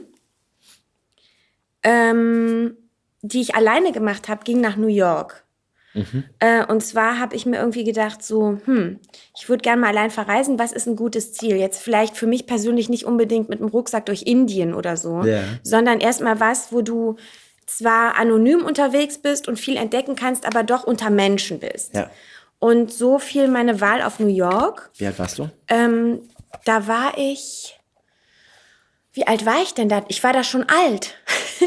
die ich alleine gemacht habe, ging nach New York. Und zwar habe ich mir irgendwie gedacht, so, ich würde gerne mal allein verreisen, was ist ein gutes Ziel? Jetzt vielleicht für mich persönlich nicht unbedingt mit einem Rucksack durch Indien oder so, sondern erstmal was, wo du zwar anonym unterwegs bist und viel entdecken kannst, aber doch unter Menschen bist. Ja. Und so fiel meine Wahl auf New York. Wie alt warst du? Da war ich... Wie alt war ich denn da? Ich war da schon alt.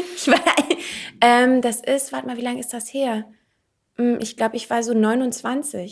Das ist, warte mal, wie lange ist das her? Ich glaube, ich war so 29.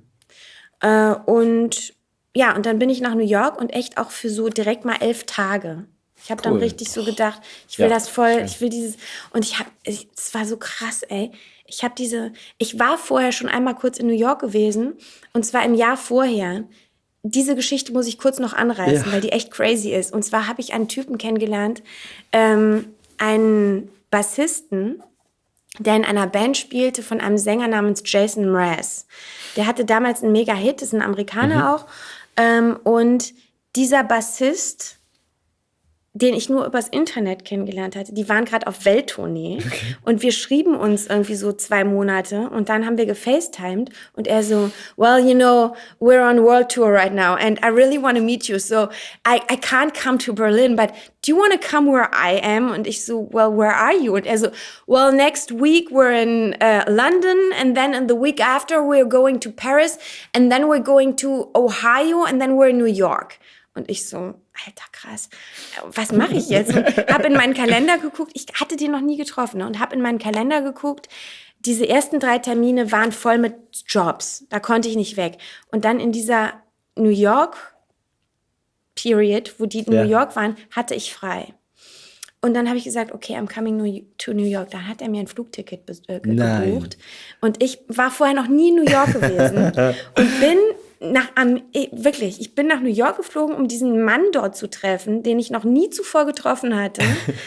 Und ja, und dann bin ich nach New York und echt auch für so direkt mal 11 Tage. Ich habe dann richtig so gedacht, ich will das voll, schön. Ich will dieses, und es war so krass, ey. Ich war vorher schon einmal kurz in New York gewesen, und zwar im Jahr vorher. Diese Geschichte muss ich kurz noch anreißen, weil die echt crazy ist. Und zwar habe ich einen Typen kennengelernt, einen Bassisten, der in einer Band spielte von einem Sänger namens Jason Mraz. Der hatte damals einen Mega-Hit, ist ein Amerikaner auch. Und dieser Bassist, den ich nur übers Internet kennengelernt hatte, die waren gerade auf Welttournee. Okay. Und wir schrieben uns irgendwie so 2 Monate und dann haben wir gefacetimed und er so, well, you know, we're on world tour right now and I really want to meet you, so I can't come to Berlin, but do you want to come where I am? Und ich so, well, where are you? Und er so, well, next week we're in London and then in the week after we're going to Paris and then we're going to Ohio and then we're in New York. Und ich so, alter, krass, was mache ich jetzt? Und habe in meinen Kalender geguckt, ich hatte den noch nie getroffen, ne? Und habe in meinen Kalender geguckt, diese ersten 3 Termine waren voll mit Jobs, da konnte ich nicht weg. Und dann in dieser New York Period, wo die in New York waren, hatte ich frei. Und dann habe ich gesagt, okay, I'm coming to New York. Dann hat er mir ein Flugticket gebucht. Und ich war vorher noch nie in New York gewesen und bin ich bin nach New York geflogen, um diesen Mann dort zu treffen, den ich noch nie zuvor getroffen hatte.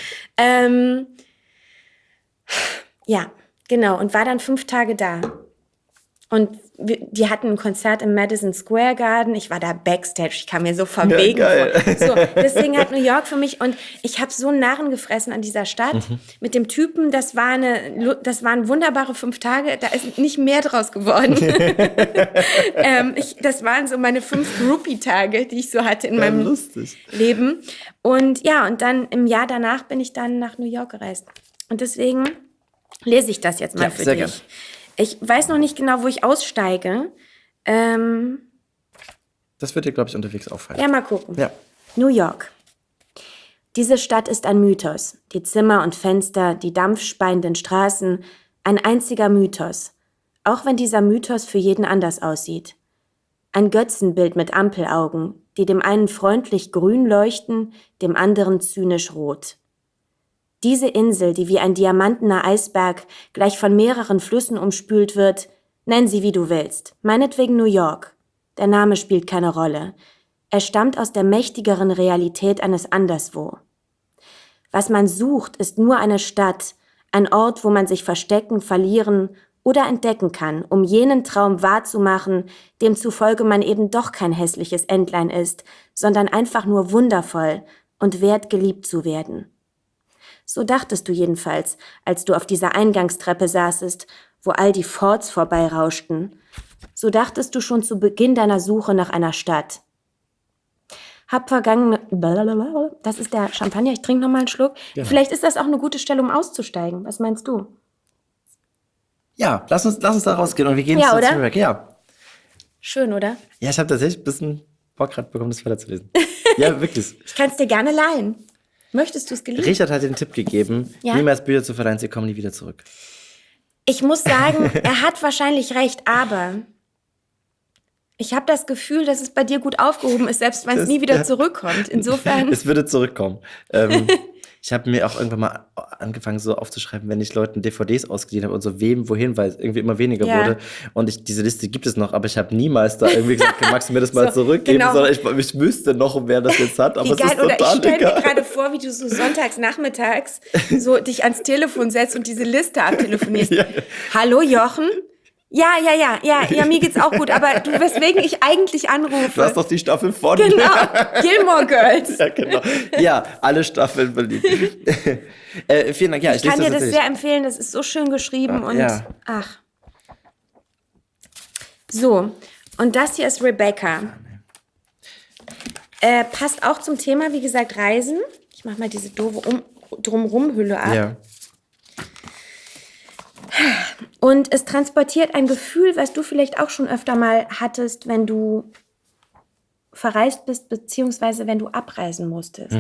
Ja, genau. Und war dann 5 Tage da. Und die hatten ein Konzert im Madison Square Garden. Ich war da Backstage. Ich kam mir so verwegen vor. So, deswegen hat New York für mich, und ich habe so einen Narren gefressen an dieser Stadt. Mit dem Typen, das waren wunderbare 5 Tage. Da ist nicht mehr draus geworden. Das waren so meine 5 Groupie-Tage, die ich so hatte in meinem Leben. Und ja, und dann im Jahr danach bin ich dann nach New York gereist. Und deswegen lese ich das jetzt mal für dich. Gern. Ich weiß noch nicht genau, wo ich aussteige. Das wird dir, glaube ich, unterwegs auffallen. Ja, mal gucken. Ja. New York. Diese Stadt ist ein Mythos. Die Zimmer und Fenster, die dampfspeienden Straßen, ein einziger Mythos. Auch wenn dieser Mythos für jeden anders aussieht. Ein Götzenbild mit Ampelaugen, die dem einen freundlich grün leuchten, dem anderen zynisch rot. Diese Insel, die wie ein diamantener Eisberg gleich von mehreren Flüssen umspült wird, nenn sie wie du willst, meinetwegen New York. Der Name spielt keine Rolle. Er stammt aus der mächtigeren Realität eines Anderswo. Was man sucht, ist nur eine Stadt, ein Ort, wo man sich verstecken, verlieren oder entdecken kann, um jenen Traum wahrzumachen, demzufolge man eben doch kein hässliches Entlein ist, sondern einfach nur wundervoll und wert, geliebt zu werden. So dachtest du jedenfalls, als du auf dieser Eingangstreppe saßest, wo all die Forts vorbeirauschten. So dachtest du schon zu Beginn deiner Suche nach einer Stadt. hab vergangene... Das ist der Champagner, ich trinke nochmal einen Schluck. Genau. Vielleicht ist das auch eine gute Stelle, um auszusteigen. Was meinst du? Ja, lass uns da rausgehen und wir gehen Ja, zu oder? Zurich. Ja. Schön, oder? Ja, ich habe tatsächlich ein bisschen Bock gerade bekommen, das weiterzulesen. Ja, wirklich. Ich kann es dir gerne leihen. Möchtest du es gelesen? Richard hat den Tipp gegeben, Ja? niemals Bücher zu verleihen, sie kommen nie wieder zurück. Ich muss sagen, er hat wahrscheinlich recht, aber ich habe das Gefühl, dass es bei dir gut aufgehoben ist, selbst wenn es nie wieder zurückkommt. Insofern... Es würde zurückkommen. Ich habe mir auch irgendwann mal angefangen, so aufzuschreiben, wenn ich Leuten DVDs ausgeliehen habe und so wem, wohin, weil es irgendwie immer weniger Ja. wurde. Und diese Liste gibt es noch, aber ich habe niemals da irgendwie gesagt, magst du mir das mal So, zurückgeben, genau. sondern ich wüsste noch, wer das jetzt hat, aber Wie es geil, ist oder ich total stelle mir egal. gerade vor, wie du so sonntags nachmittags so dich ans Telefon setzt und diese Liste abtelefonierst. Ja. Hallo Jochen? Ja, mir geht's auch gut, aber du, weswegen ich eigentlich anrufe. Du hast doch die Staffel von. Genau, Gilmore Girls. Ja, genau. Ja, alle Staffeln beliebt. Vielen Dank. Ja, Ich kann lese dir das tatsächlich. sehr empfehlen, das ist so schön geschrieben und Ja. ach. So, und das hier ist Rebecca. Passt auch zum Thema, wie gesagt, Reisen. Ich mach mal diese doofe Drumrum-Hülle ab. Ja. Und es transportiert ein Gefühl, was du vielleicht auch schon öfter mal hattest, wenn du verreist bist, beziehungsweise wenn du abreisen musstest.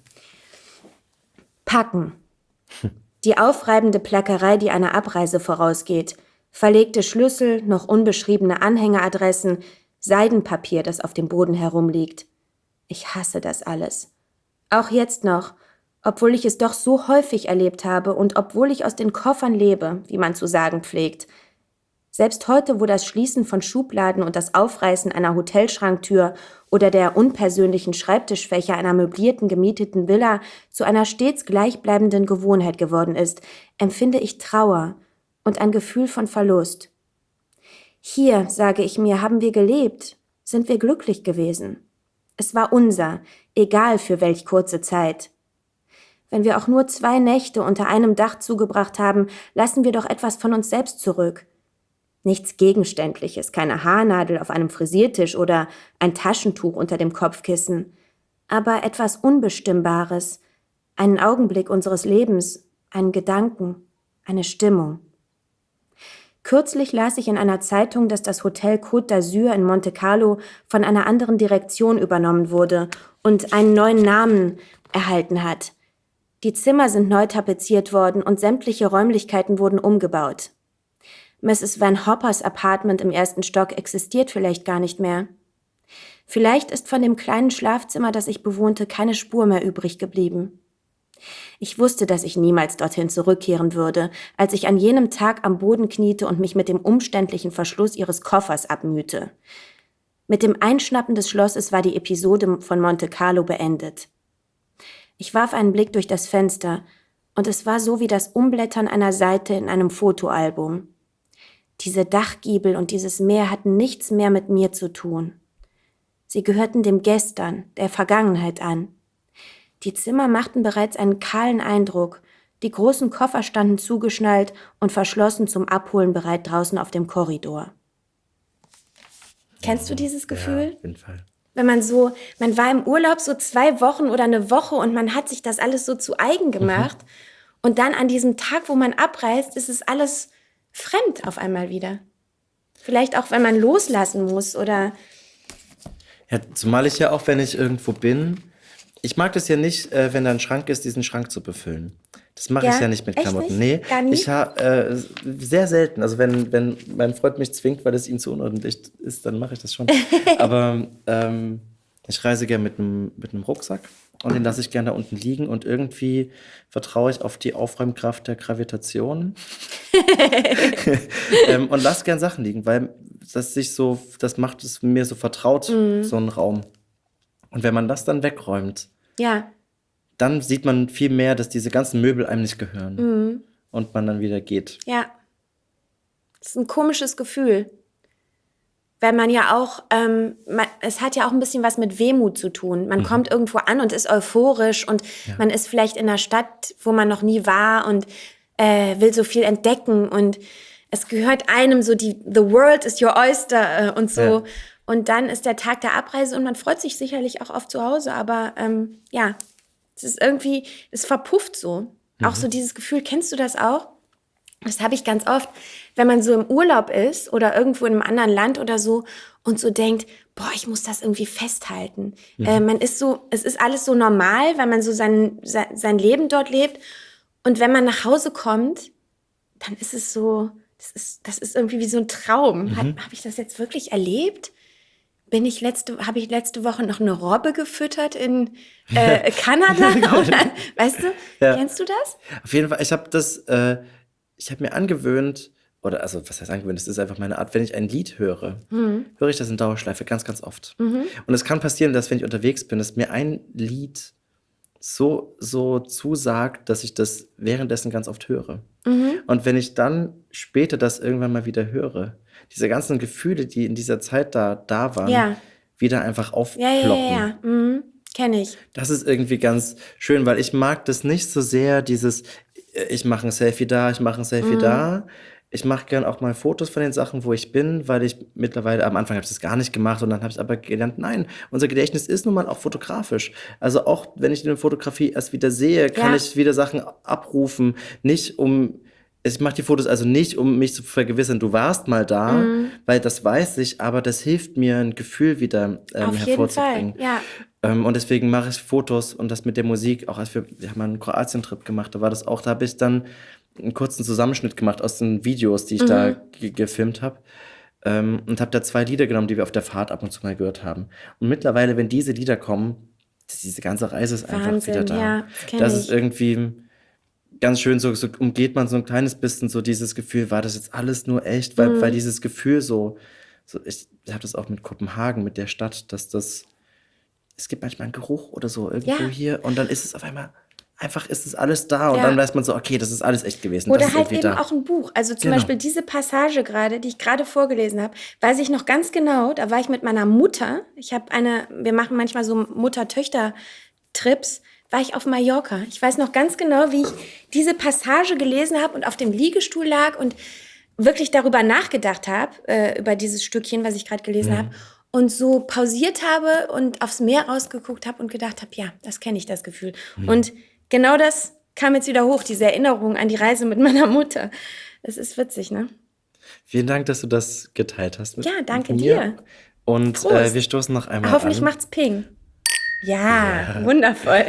Packen. Die aufreibende Plackerei, die einer Abreise vorausgeht. Verlegte Schlüssel, noch unbeschriebene Anhängeradressen, Seidenpapier, das auf dem Boden herumliegt. Ich hasse das alles. Auch jetzt noch, obwohl ich es doch so häufig erlebt habe und obwohl ich aus den Koffern lebe, wie man zu sagen pflegt. Selbst heute, wo das Schließen von Schubladen und das Aufreißen einer Hotelschranktür oder der unpersönlichen Schreibtischfächer einer möblierten, gemieteten Villa zu einer stets gleichbleibenden Gewohnheit geworden ist, empfinde ich Trauer und ein Gefühl von Verlust. Hier, sage ich mir, haben wir gelebt, sind wir glücklich gewesen. Es war unser, egal für welch kurze Zeit. Wenn wir auch nur 2 Nächte unter einem Dach zugebracht haben, lassen wir doch etwas von uns selbst zurück. Nichts Gegenständliches, keine Haarnadel auf einem Frisiertisch oder ein Taschentuch unter dem Kopfkissen, aber etwas Unbestimmbares, einen Augenblick unseres Lebens, einen Gedanken, eine Stimmung. Kürzlich las ich in einer Zeitung, dass das Hotel Côte d'Azur in Monte Carlo von einer anderen Direktion übernommen wurde und einen neuen Namen erhalten hat. Die Zimmer sind neu tapeziert worden und sämtliche Räumlichkeiten wurden umgebaut. Mrs. Van Hoppers Apartment im 1. Stock existiert vielleicht gar nicht mehr. Vielleicht ist von dem kleinen Schlafzimmer, das ich bewohnte, keine Spur mehr übrig geblieben. Ich wusste, dass ich niemals dorthin zurückkehren würde, als ich an jenem Tag am Boden kniete und mich mit dem umständlichen Verschluss ihres Koffers abmühte. Mit dem Einschnappen des Schlosses war die Episode von Monte Carlo beendet. Ich warf einen Blick durch das Fenster, und es war so wie das Umblättern einer Seite in einem Fotoalbum. Diese Dachgiebel und dieses Meer hatten nichts mehr mit mir zu tun. Sie gehörten dem Gestern, der Vergangenheit an. Die Zimmer machten bereits einen kahlen Eindruck, die großen Koffer standen zugeschnallt und verschlossen zum Abholen bereit draußen auf dem Korridor. Kennst du dieses Gefühl? Ja, auf jeden Fall. Wenn man war im Urlaub so 2 Wochen oder eine Woche und man hat sich das alles so zu eigen gemacht. Und dann an diesem Tag, wo man abreist, ist es alles fremd auf einmal wieder. Vielleicht auch, wenn man loslassen muss oder... Ja, zumal ich ja auch, wenn ich irgendwo bin, ich mag das ja nicht, wenn da ein Schrank ist, diesen Schrank zu befüllen. Das mache ich ja nicht mit echt Klamotten. nicht? Nee, Gar nie? ich habe sehr selten. Also wenn mein Freund mich zwingt, weil es ihm zu unordentlich ist, dann mache ich das schon. Aber ich reise gerne mit einem Rucksack und den lasse ich gerne da unten liegen und irgendwie vertraue ich auf die Aufräumkraft der Gravitation und lasse gern Sachen liegen, weil das macht es mir so vertraut, so ein Raum. Und wenn man das dann wegräumt, Ja, dann sieht man viel mehr, dass diese ganzen Möbel einem nicht gehören. Und man dann wieder geht. ja. Das ist ein komisches Gefühl. Weil man ja auch, es hat ja auch ein bisschen was mit Wehmut zu tun. Man kommt irgendwo an und ist euphorisch und man ist vielleicht in einer Stadt, wo man noch nie war und will so viel entdecken und es gehört einem so the world is your oyster und so. Ja. Und dann ist der Tag der Abreise und man freut sich sicherlich auch auf zu Hause. Aber ja, es ist irgendwie, es verpufft so. Auch so dieses Gefühl, kennst du das auch? Das habe ich ganz oft, wenn man so im Urlaub ist oder irgendwo in einem anderen Land oder so und so denkt, boah, ich muss das irgendwie festhalten. Man ist so, es ist alles so normal, weil man so sein Leben dort lebt. Und wenn man nach Hause kommt, dann ist es so, das ist irgendwie wie so ein Traum. Habe ich das jetzt wirklich erlebt? Habe ich letzte Woche noch eine Robbe gefüttert in Kanada? Oder, weißt du, kennst du das? Auf jeden Fall, ich habe mir angewöhnt, oder also was heißt angewöhnt, das ist einfach meine Art, wenn ich ein Lied höre, höre ich das in Dauerschleife ganz, ganz oft. Und es kann passieren, dass wenn ich unterwegs bin, dass mir ein Lied so zusagt, dass ich das währenddessen ganz oft höre. Und wenn ich dann später das irgendwann mal wieder höre, diese ganzen Gefühle, die in dieser Zeit da waren, wieder einfach aufploppen. Ja. Kenne ich. Das ist irgendwie ganz schön, weil ich mag das nicht so sehr, dieses, ich mache ein Selfie da, ich mache ein Selfie da. Ich mache gern auch mal Fotos von den Sachen, wo ich bin, weil ich mittlerweile, am Anfang habe ich das gar nicht gemacht und dann habe ich aber gelernt, nein, unser Gedächtnis ist nun mal auch fotografisch. Also auch wenn ich eine Fotografie erst wieder sehe, kann ich wieder Sachen abrufen, ich mache die Fotos also nicht, um mich zu vergewissern, du warst mal da, weil das weiß ich, aber das hilft mir, ein Gefühl wieder hervorzubringen. Auf jeden Fall, ja. Und deswegen mache ich Fotos und das mit der Musik, auch wir haben mal einen Kroatien-Trip gemacht, da habe ich dann einen kurzen Zusammenschnitt gemacht aus den Videos, die ich da gefilmt habe. Und habe da 2 Lieder genommen, die wir auf der Fahrt ab und zu mal gehört haben. Und mittlerweile, wenn diese Lieder kommen, diese ganze Reise ist einfach wieder da. Ja, das ist irgendwie ganz schön, so umgeht man so ein kleines bisschen so dieses Gefühl, war das jetzt alles nur echt? Weil dieses Gefühl ich habe das auch mit Kopenhagen, mit der Stadt, dass es gibt manchmal einen Geruch oder so irgendwo hier und dann ist es auf einmal, einfach ist es alles da und dann weiß man so, okay, das ist alles echt gewesen. Oder das halt eben auch ein Buch. Also zum Beispiel diese Passage gerade, die ich gerade vorgelesen habe, weiß ich noch ganz genau, da war ich mit meiner Mutter, wir machen manchmal so Mutter-Töchter-Trips, war ich auf Mallorca. Ich weiß noch ganz genau, wie ich diese Passage gelesen habe und auf dem Liegestuhl lag und wirklich darüber nachgedacht habe, über dieses Stückchen, was ich gerade gelesen habe. Und so pausiert habe und aufs Meer rausgeguckt habe und gedacht habe, ja, das kenne ich, das Gefühl. Und genau das kam jetzt wieder hoch, diese Erinnerung an die Reise mit meiner Mutter. Das ist witzig, ne? Vielen Dank, dass du das geteilt hast mit mir. Ja, danke dir. Und wir stoßen noch einmal Hoffentlich an. macht's Ping. Ja, wundervoll.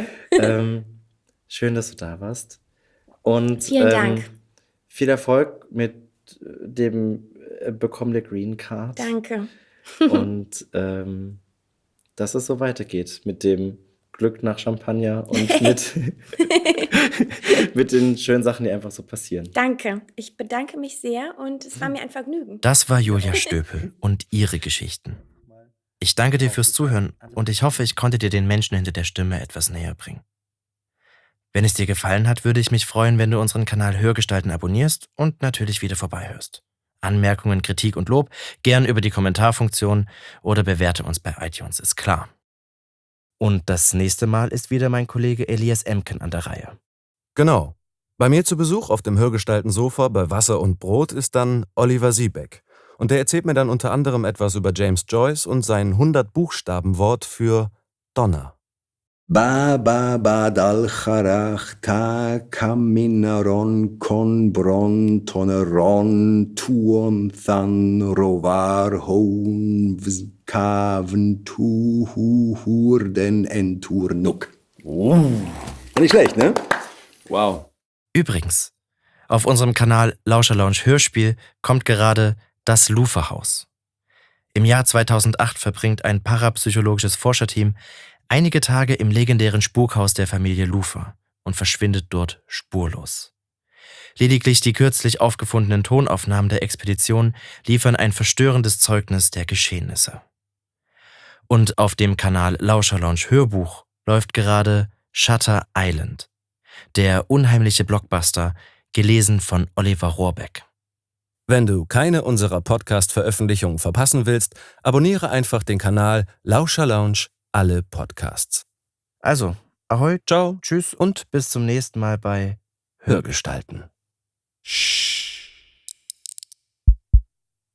Schön, dass du da warst. Und vielen Dank. Viel Erfolg mit dem Bekommen der Green Card. Danke. Und dass es so weitergeht mit dem Glück nach Champagner und mit den schönen Sachen, die einfach so passieren. Danke. Ich bedanke mich sehr und es war mir ein Vergnügen. Das war Julia Stöpel und ihre Geschichten. Ich danke dir fürs Zuhören und ich hoffe, ich konnte dir den Menschen hinter der Stimme etwas näher bringen. Wenn es dir gefallen hat, würde ich mich freuen, wenn du unseren Kanal Hörgestalten abonnierst und natürlich wieder vorbeihörst. Anmerkungen, Kritik und Lob gern über die Kommentarfunktion oder bewerte uns bei iTunes, ist klar. Und das nächste Mal ist wieder mein Kollege Elias Emken an der Reihe. Genau. Bei mir zu Besuch auf dem Hörgestalten-Sofa bei Wasser und Brot ist dann Oliver Siebeck. Und der erzählt mir dann unter anderem etwas über James Joyce und sein 100-Buchstaben-Wort für Donner. Ba ba ba dal charach ta kaminaron kon bron toneron tuon than rovar hon kaven tu hu hurden enturnuk. Nicht schlecht, ne? Wow. Übrigens, auf unserem Kanal Lauscher Lounge Hörspiel kommt gerade Das Lufer-Haus. Im Jahr 2008 verbringt ein parapsychologisches Forscherteam einige Tage im legendären Spukhaus der Familie Lufer und verschwindet dort spurlos. Lediglich die kürzlich aufgefundenen Tonaufnahmen der Expedition liefern ein verstörendes Zeugnis der Geschehnisse. Und auf dem Kanal Lauscher Lounge Hörbuch läuft gerade Shutter Island, der unheimliche Blockbuster, gelesen von Oliver Rohrbeck. Wenn du keine unserer Podcast-Veröffentlichungen verpassen willst, abonniere einfach den Kanal Lauscher Lounge alle Podcasts. Also, ahoi, Ciao tschüss und bis zum nächsten Mal bei Hörgestalten.